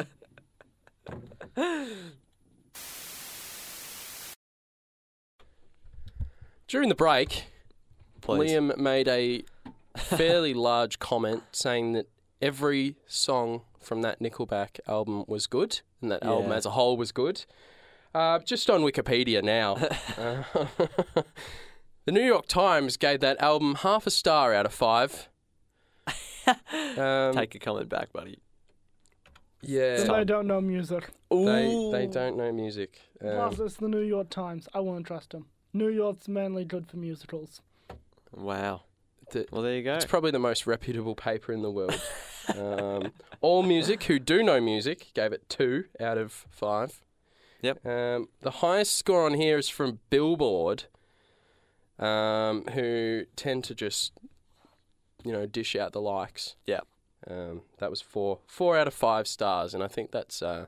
During the break, Please. Liam made a fairly large comment saying that every song from that Nickelback album was good, and that album Yeah. as a whole was good. Uh, just on Wikipedia now. uh, The New York Times gave that album half a star out of five. um, Take a comment back, buddy. Yeah. Then they don't know music. They, they don't know music. Plus, Um, it's the New York Times. I won't trust them. New York's mainly good for musicals. Wow. the, Well, there you go. it's probably the most reputable paper in the world. um, All Music, who do know music, gave it two out of five. Yep. Um, the highest score on here is from Billboard, um, who tend to just, you know, dish out the likes. Yeah. Um, that was four, four out of five stars, and I think that's uh,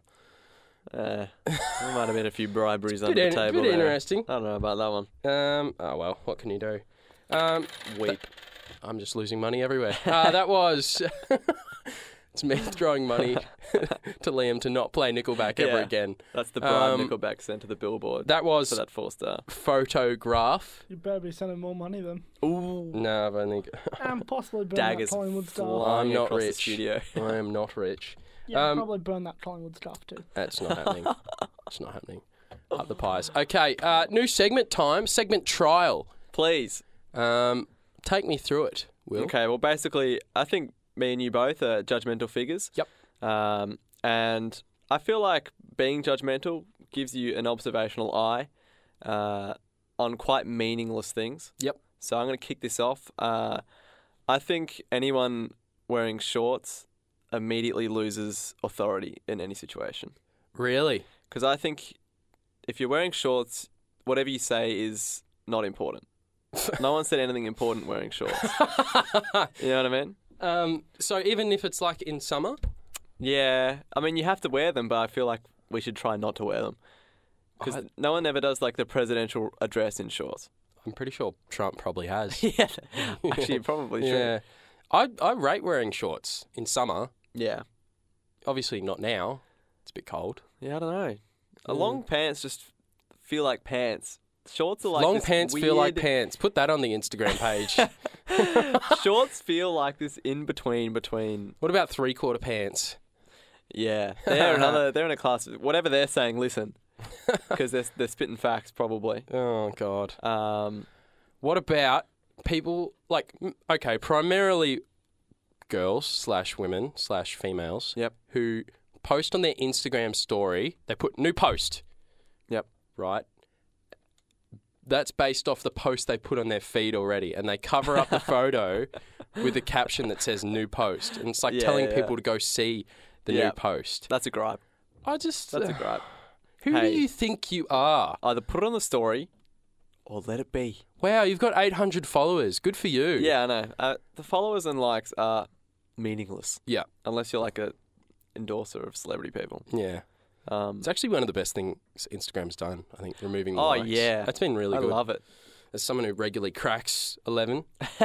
Uh, there might have been a few briberies bit under the in- table bit there. interesting. I don't know about that one. Um, oh well, what can you do? Um, Weep. I'm just losing money everywhere. Uh, that was it's me throwing money to Liam to not play Nickelback ever Yeah. again. That's the bribe Um, Nickelback sent to the Billboard That was for that four star. Photograph. You better be sending more money then. Ooh. No, I've only. And possibly burn Daggers that Collingwood stuff. flying I'm not across the rich. studio. I am not rich. Yeah, Um, probably burn that Collingwood stuff too. That's not happening. It's not happening. Up the pies. Okay, uh, new segment time. Segment trial. Please. Um, take me through it, Will. Okay, well, basically, I think me and you both are judgmental figures. Yep. Um, and I feel like being judgmental gives you an observational eye uh, on quite meaningless things. Yep. So I'm going to kick this off. Uh, I think anyone wearing shorts immediately loses authority in any situation. Really? Because I think if you're wearing shorts, whatever you say is not important. No one said anything important wearing shorts. You know what I mean? Um, so even if it's like in summer? Yeah. I mean, you have to wear them, but I feel like we should try not to wear them. Because I- no one ever does like the presidential address in shorts. I'm pretty sure Trump probably has. Yeah. Actually, you probably should. Yeah. I, I rate wearing shorts in summer. Yeah. Obviously not now. It's a bit cold. Yeah, I don't know. Uh, Yeah. Long pants just feel like pants. Shorts are like Long this pants feel like weird- pants. Put that on the Instagram page. Shorts feel like this in between between. What about three quarter pants? Yeah, they're another. They're in a class. Whatever they're saying, listen, because they're they're spitting facts probably. Oh God. Um, What about people like m- okay, primarily girls slash women slash females. Yep. Who post on their Instagram story? They put new post. Yep. Right. That's based off the post they put on their feed already, and they cover up the photo with a caption that says "new post," and it's like Yeah, telling yeah. people to go see the Yeah. new post. that's a gripe. I just That's a uh, gripe. who Hey. do you think you are? Either put it on the story, or let it be. Wow, you've got eight hundred followers. Good for you. Yeah, I know. Uh, the followers and likes are meaningless Yeah. unless you're like a endorser of celebrity people. Yeah. Um, It's actually one of the best things Instagram's done, I think, removing the Oh, likes. yeah. That's been really I good. love it. As someone who regularly cracks eleven,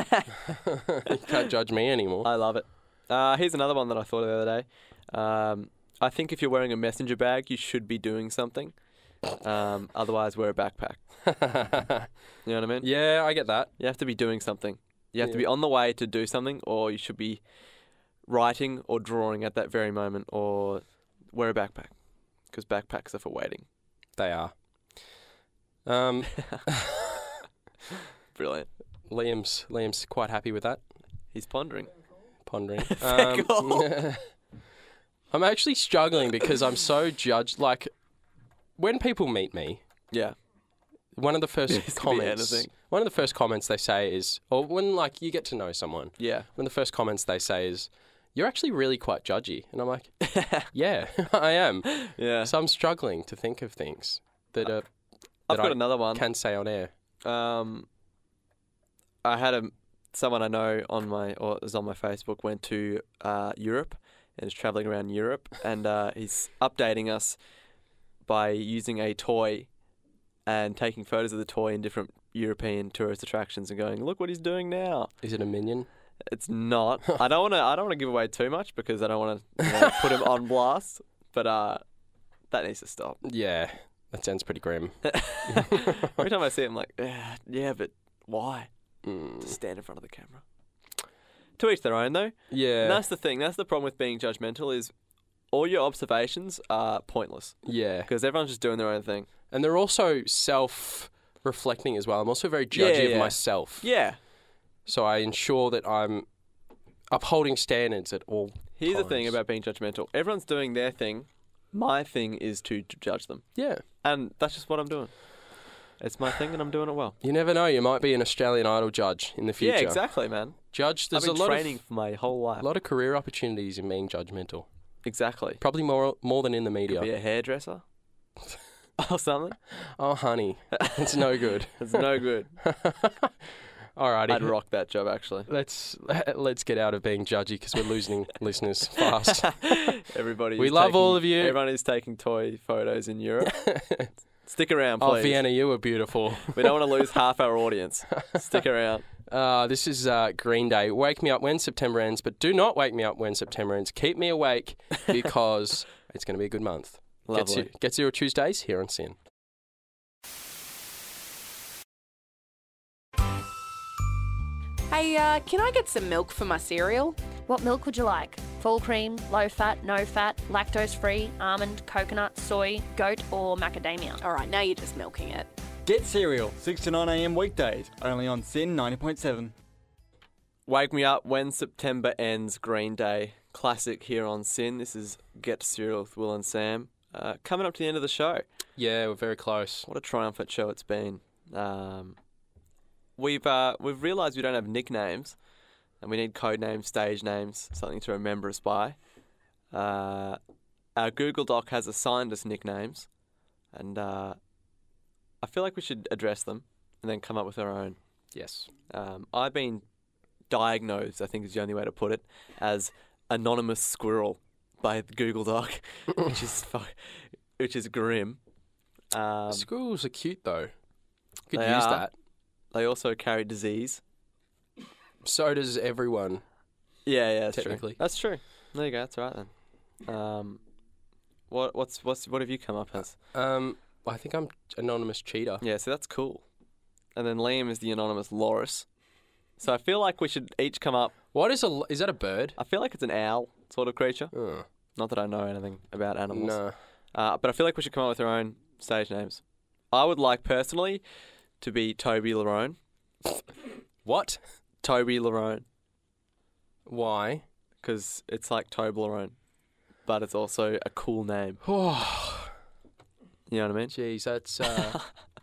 you can't judge me anymore. I love it. Uh, here's another one that I thought of the other day. Um, I think if you're wearing a messenger bag, you should be doing something. Um, otherwise, wear a backpack. You know what I mean? Yeah, I get that. You have to be doing something. You have to Yeah. be on the way to do something, or you should be writing or drawing at that very moment, or wear a backpack. Because backpacks are for waiting. They are. Um, Brilliant. Liam's Liam's quite happy with that. He's pondering. Pondering. Fair Um, call. I'm actually struggling because I'm so judged. Like, when people meet me, Yeah. one of the first This could be comments, anything. one of the first comments they say is, or when like you get to know someone, Yeah. one of the first comments they say is, "You're actually really quite judgy," and I'm like, "Yeah, I am." Yeah. So I'm struggling to think of things that are I've that got I another one. can say on air. Um, I had a someone I know on my or is on my Facebook went to uh, Europe and is traveling around Europe, and uh, he's updating us by using a toy and taking photos of the toy in different European tourist attractions and going, "Look what he's doing now." Is it a minion? It's not. I don't want to. I don't want to give away too much because I don't want to you know, put him on blast. But uh, that needs to stop. Yeah, that sounds pretty grim. Every time I see him, I'm like, "Yeah, yeah, but why?" Mm. Just stand in front of the camera. To each their own, though. Yeah, And that's the thing. That's the problem with being judgmental is all your observations are pointless yeah, because everyone's just doing their own thing. and they're also self reflecting as well. I'm also very judgy Yeah, of yeah. myself. Yeah. So I ensure that I'm upholding standards at all Here's times. the thing about being judgmental. Everyone's doing their thing. My thing is to j- judge them. Yeah. And that's just what I'm doing. It's my thing and I'm doing it well. You never know. You might be an Australian Idol judge in the future. Yeah, exactly, man. Judge, there's I've been a lot training of for my whole life. a lot of career opportunities in being judgmental. Exactly. Probably more more than in the media. Could be a hairdresser or something. Oh, honey, it's no good. It's no good. Alrighty, I'd rock that job, actually. let's let's get out of being judgy because we're losing listeners fast. Everybody. We is love taking- all of you. Everyone is taking toy photos in Europe. Stick around, Oh, please. Vienna, you were beautiful. We don't want to lose half our audience. Stick around. Uh, this is uh, Green Day. Wake me up when September ends, but do not wake me up when September ends. Keep me awake because it's going to be a good month. Get, Lovely. Zero, Get Zero Tuesdays here on Sin. Hey, uh, can I get some milk for my cereal? What milk would you like? Full cream, low fat, no fat, lactose free, almond, coconut, soy, goat, or macadamia? All right, now you're just milking it. Get Cereal, six to nine a m weekdays, only on Sin ninety point seven. Wake me up when September ends. Green Day. Classic here on Sin. This is Get Cereal with Will and Sam. Uh, coming up to the end of the show. Yeah, we're very close. What a triumphant show it's been. Um, we've uh, we've realised we don't have nicknames, and we need code names, stage names, something to remember us by. Uh, our Google Doc has assigned us nicknames, and uh, I feel like we should address them and then come up with our own. Yes. Um, I've been diagnosed, I think is the only way to put it, as Anonymous Squirrel by the Google Doc, which is fu- which is grim. Um, Squirrels are cute though. Could They use are. that. They also carry disease. So does everyone. Yeah, yeah, that's Technically. true. That's true. There you go. That's right then. Um, what what's what's what have you come up as? Um, I think I'm Anonymous Cheetah. Yeah, so that's cool. And then Liam is the Anonymous Loris. So I feel like we should each come up. What is a? Is that a bird? I feel like it's an owl sort of creature. Oh, Not that I know anything about animals. no. Uh, but I feel like we should come up with our own stage names. I would like personally to be Toby Larone. What? Toby Larone. Why? Because it's like Toblerone, but it's also a cool name. Oh, You know what I mean? jeez, that's uh,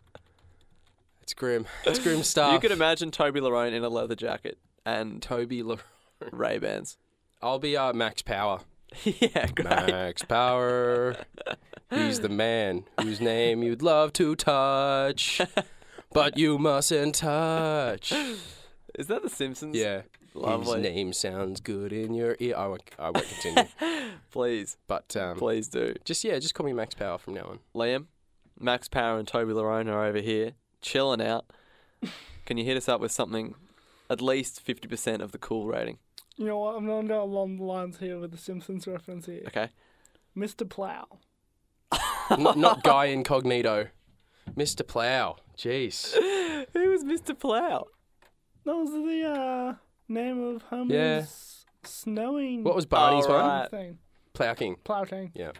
it's grim. It's grim stuff. You could imagine Toby Larone in a leather jacket and Toby Lar- Ray-Bans. I'll be uh, Max Power. Yeah, great. Max Power. He's the man whose name you'd love to touch, but you mustn't touch. Is that The Simpsons? Yeah. Lovely. His name sounds good in your ear. I won't, I won't continue. Please, But um, please do. just, yeah, just call me Max Power from now on. Liam, Max Power and Toby Larone are over here, chilling out. Can you hit us up with something, at least fifty percent of the cool rating? You know what? I'm going to go along the lines here with the Simpsons reference here. Okay. Mister Plow. not, not Guy Incognito. Mister Plow. Jeez. Who was Mister Plow? That was the uh, name of Homer's Yeah. snowing What was Barney's Oh, one? right. thing. Plow King. Plow King. Yeah.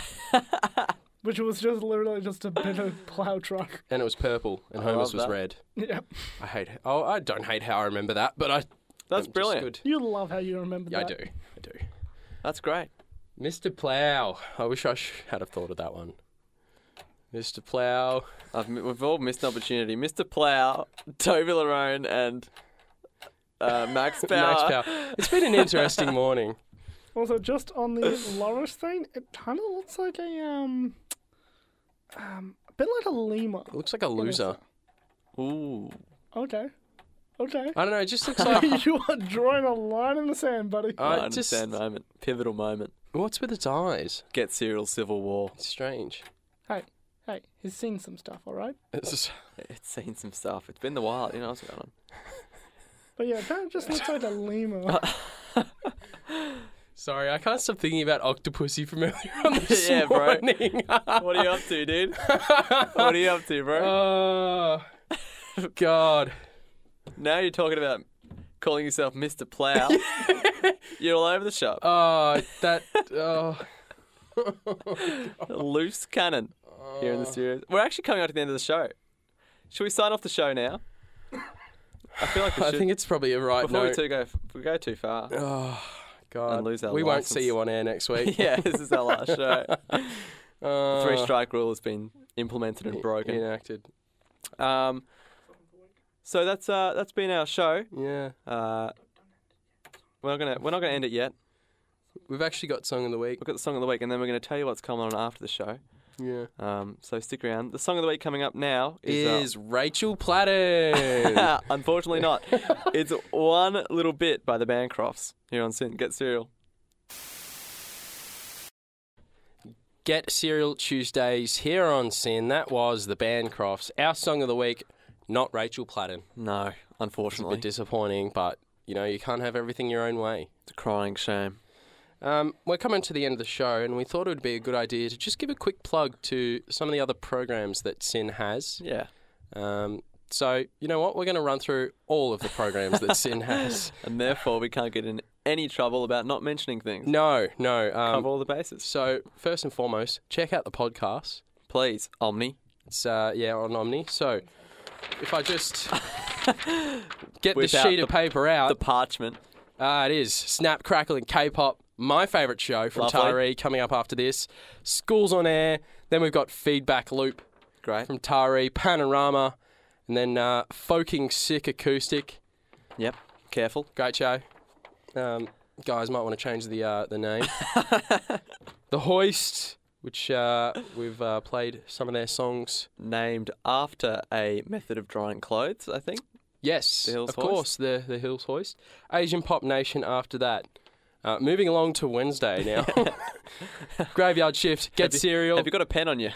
Which was just literally just a bit of plow truck. And it was purple, and I Homer's love was that. red. Yep. I hate. Oh, I don't hate how I remember that, but I. That's I'm just brilliant. Good. You love how you remember Yeah, I that. do. I do. That's great. Mister Plow. I wish I sh- had have thought of that one. Mister Plow. I've, m- we've all missed an opportunity. Mister Plow, Toby Larone, and uh, Max Power. Max Power. It's been an interesting morning. Also, just on the Loris thing, it kind of looks like a um, um, a bit like a lemur. It looks like a loser. Ooh. Okay. Okay. I don't know. It just looks like. You are drawing a line in the sand, buddy. I I just. understand moment. Pivotal moment. What's with its eyes? Get Serial Civil War. It's strange. Hey, hey, he's seen some stuff, all right? It's just, It's seen some stuff. It's been the wild. You know what's going on. But yeah, it kind of just looks like a lemur. sorry, I can't stop thinking about Octopussy from earlier on this Yeah, bro. morning. What are you up to, dude? What are you up to, bro? Oh, God. Now you're talking about calling yourself Mister Plow. You're all over the shop. Oh, that. Oh. Loose cannon here in the studio. We're actually coming up to the end of the show. Should we sign off the show now? I feel like we I should. think it's probably a right Before we, note. too go, if we go too far. Oh, God. And lose our we won't license. see you on air next week. Yeah, this is our last show. Uh, the three strike rule has been implemented and broken. Enacted. Um, so that's uh, that's been our show. Yeah. Uh, we're not gonna we're not gonna end it yet. We've actually got Song of the Week. We've got the Song of the Week, and then we're going to tell you what's coming on after the show. Yeah. Um, so stick around. The Song of the Week coming up now is... Is Rachel Platten. Uh, unfortunately not. It's One Little Bit by the Bancrofts here on Sin. Get Serial. Get Serial Tuesdays here on Sin. That was the Bancrofts. Our Song of the Week, not Rachel Platten. No, It's a unfortunately. bit disappointing, but, you know, you can't have everything your own way. It's a crying shame. Um, we're coming to the end of the show, and we thought it would be a good idea to just give a quick plug to some of the other programs that Sin has. Yeah. Um, so, you know what? We're going to run through all of the programs that Sin has. And therefore, we can't get in any trouble about not mentioning things. No, no. Um, Cover all the bases. So, first and foremost, check out the podcast. Please, Omni. It's, uh, yeah, on Omni. So, if I just get the Whip out sheet of the- paper out. The parchment. Ah, it is. Snap, Crackle and K-pop. My favourite show from Lovely. Tari coming up after this. Schools on Air. Then we've got Feedback Loop Great. from Tari. Panorama. And then uh, Folking Sick Acoustic. Yep. Careful. Great show. Um, guys might want to change the uh, the name. The Hoist, which uh, we've uh, played some of their songs. Named after a method of drying clothes, I think. Yes, The Hills of Hoist. course, the the Hills Hoist. Asian Pop Nation after that. Uh, moving along to Wednesday now. Graveyard Shift, Get Have you- Serial. Have you got a pen on you?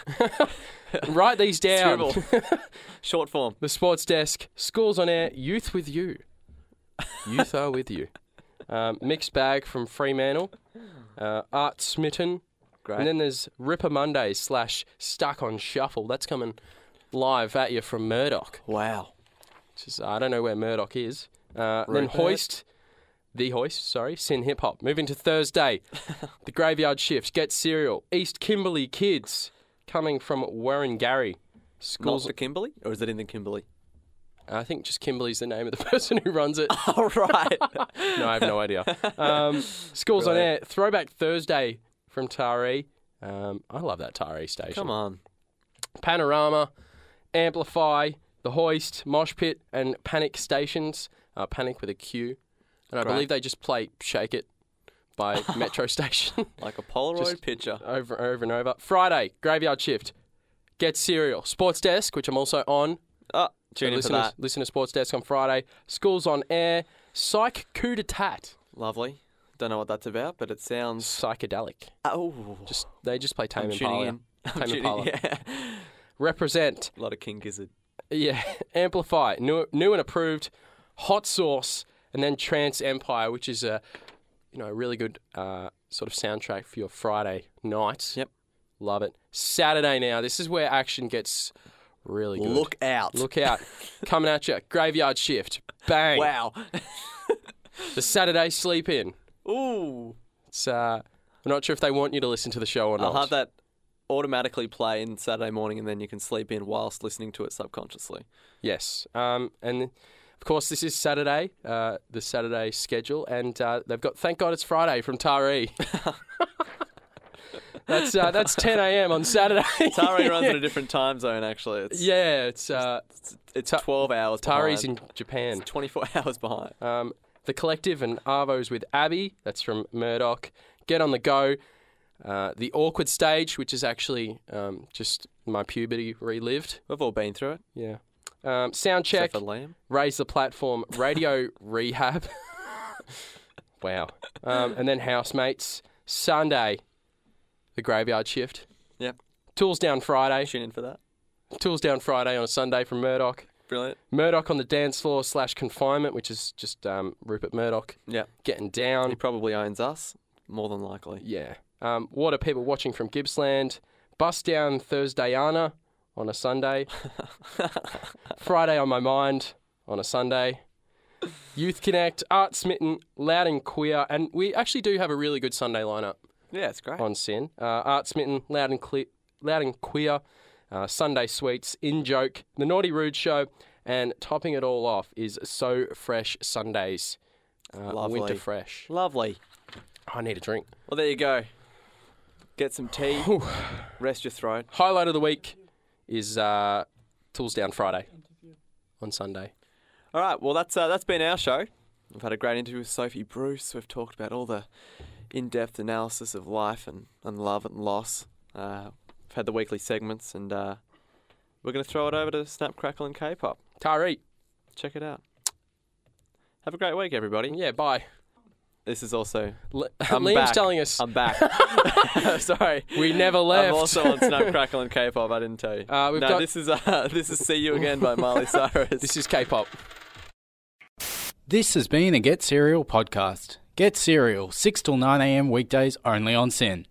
Write these down. Scribble. Short form. The Sports Desk, Schools on Air, Youth with You. Youth are with you. Um, Mixed Bag from Fremantle. Uh, Art Smitten. Great. And then there's Ripper Mondays slash Stuck on Shuffle. That's coming live at you from Murdoch. Wow. Just, I don't know where Murdoch is. Uh, then Rupert. Hoist. The Hoist, sorry. Sin Hip Hop. Moving to Thursday. The Graveyard Shift. Get Serial. East Kimberley Kids. Coming from Warren-Gary. Not Schools. the Kimberley? Or is it in the Kimberley? I think just Kimberley's the name of the person who runs it. Oh, right. No, I have no idea. Um, Schools on Right. Air. Throwback Thursday from Tari. Um, I love that Tari station. Come on. Panorama, Amplify, The Hoist, Mosh Pit, and Panic Stations. Uh, Panic with a Q. And I Great. believe they just play Shake It by Metro Station. Like a Polaroid Just picture. over over and over. Friday, Graveyard Shift. Get Serial. Sports Desk, which I'm also on. Oh, tune in for listen that. To, listen to Sports Desk on Friday. Schools on Air. Psych Coup d'Etat. Lovely. Don't know what that's about, but it sounds... Psychedelic. Oh. Just They just play Tame I'm Impala. tuning in. I'm Tame tuning- Impala. Yeah. Represent. A lot of King Gizzard. Yeah. Amplify. New, new and approved. Hot Sauce. And then Trance Empire, which is a you know really good uh, sort of soundtrack for your Friday night. Yep. Love it. Saturday now. This is where action gets really good. Look out. Look out. Coming at you. Graveyard Shift. Bang. Wow. The Saturday Sleep In. Ooh. It's, uh, I'm not sure if they want you to listen to the show or not. I'll have that automatically play in Saturday morning, and then you can sleep in whilst listening to it subconsciously. Yes. Um, and of course, this is Saturday, uh, the Saturday schedule, and uh, they've got Thank God It's Friday from Tari. that's uh, that's ten a.m. on Saturday. Tari runs in a different time zone, actually. It's, Yeah, it's uh, it's, it's twelve hours Tari's behind. in Japan. It's twenty-four hours behind. Um, the Collective and Arvo's with Abby. That's from Murdoch. Get on the Go. Uh, the Awkward Stage, which is actually um, just my puberty relived. We've all been through it. Yeah. Um, sound check. Except for Liam. Raise the Platform. Radio Rehab. Wow. Um, and then Housemates. Sunday. The Graveyard Shift. Yep. Tools Down Friday. Tune in for that. Tools Down Friday on a Sunday from Murdoch. Brilliant. Murdoch on the dance floor slash confinement, which is just um, Rupert Murdoch Yeah. getting down. He probably owns us, more than likely. Yeah. Um, what are people watching from Gippsland? Bust Down Thursdayana on a Sunday. Friday on My Mind on a Sunday. Youth Connect, Art Smitten, Loud and Queer. And we actually do have a really good Sunday lineup Yeah, it's great. on Sin. Uh, Art Smitten, Loud and, Cle- Loud and Queer. uh, Sunday Sweets, In Joke, The Naughty Rude Show, and topping it all off is So Fresh Sundays. Uh, Lovely. Winter Fresh. Lovely. I need a drink. Well, there you go. Get some tea. Rest your throat. Highlight of the week is uh, Tools Down Friday on Sunday. All right. Well, that's uh, that's been our show. We've had a great interview with Sophie Bruce. We've talked about all the in-depth analysis of life and, and love and loss. Uh, we've had the weekly segments, and uh, we're going to throw it over to Snap, Crackle and K-pop. Tari. Check it out. Have a great week, everybody. Yeah, bye. This is also... L- I'm Liam's back. telling us... I'm back. Sorry. We never left. I'm also on Snap, Crackle and K-pop. I didn't tell you. Uh, we've no, got- this is uh, this is See You Again by Miley Cyrus. This is K-pop. This has been a Get Serial podcast. Get Serial, six till nine a m weekdays only on S Y N.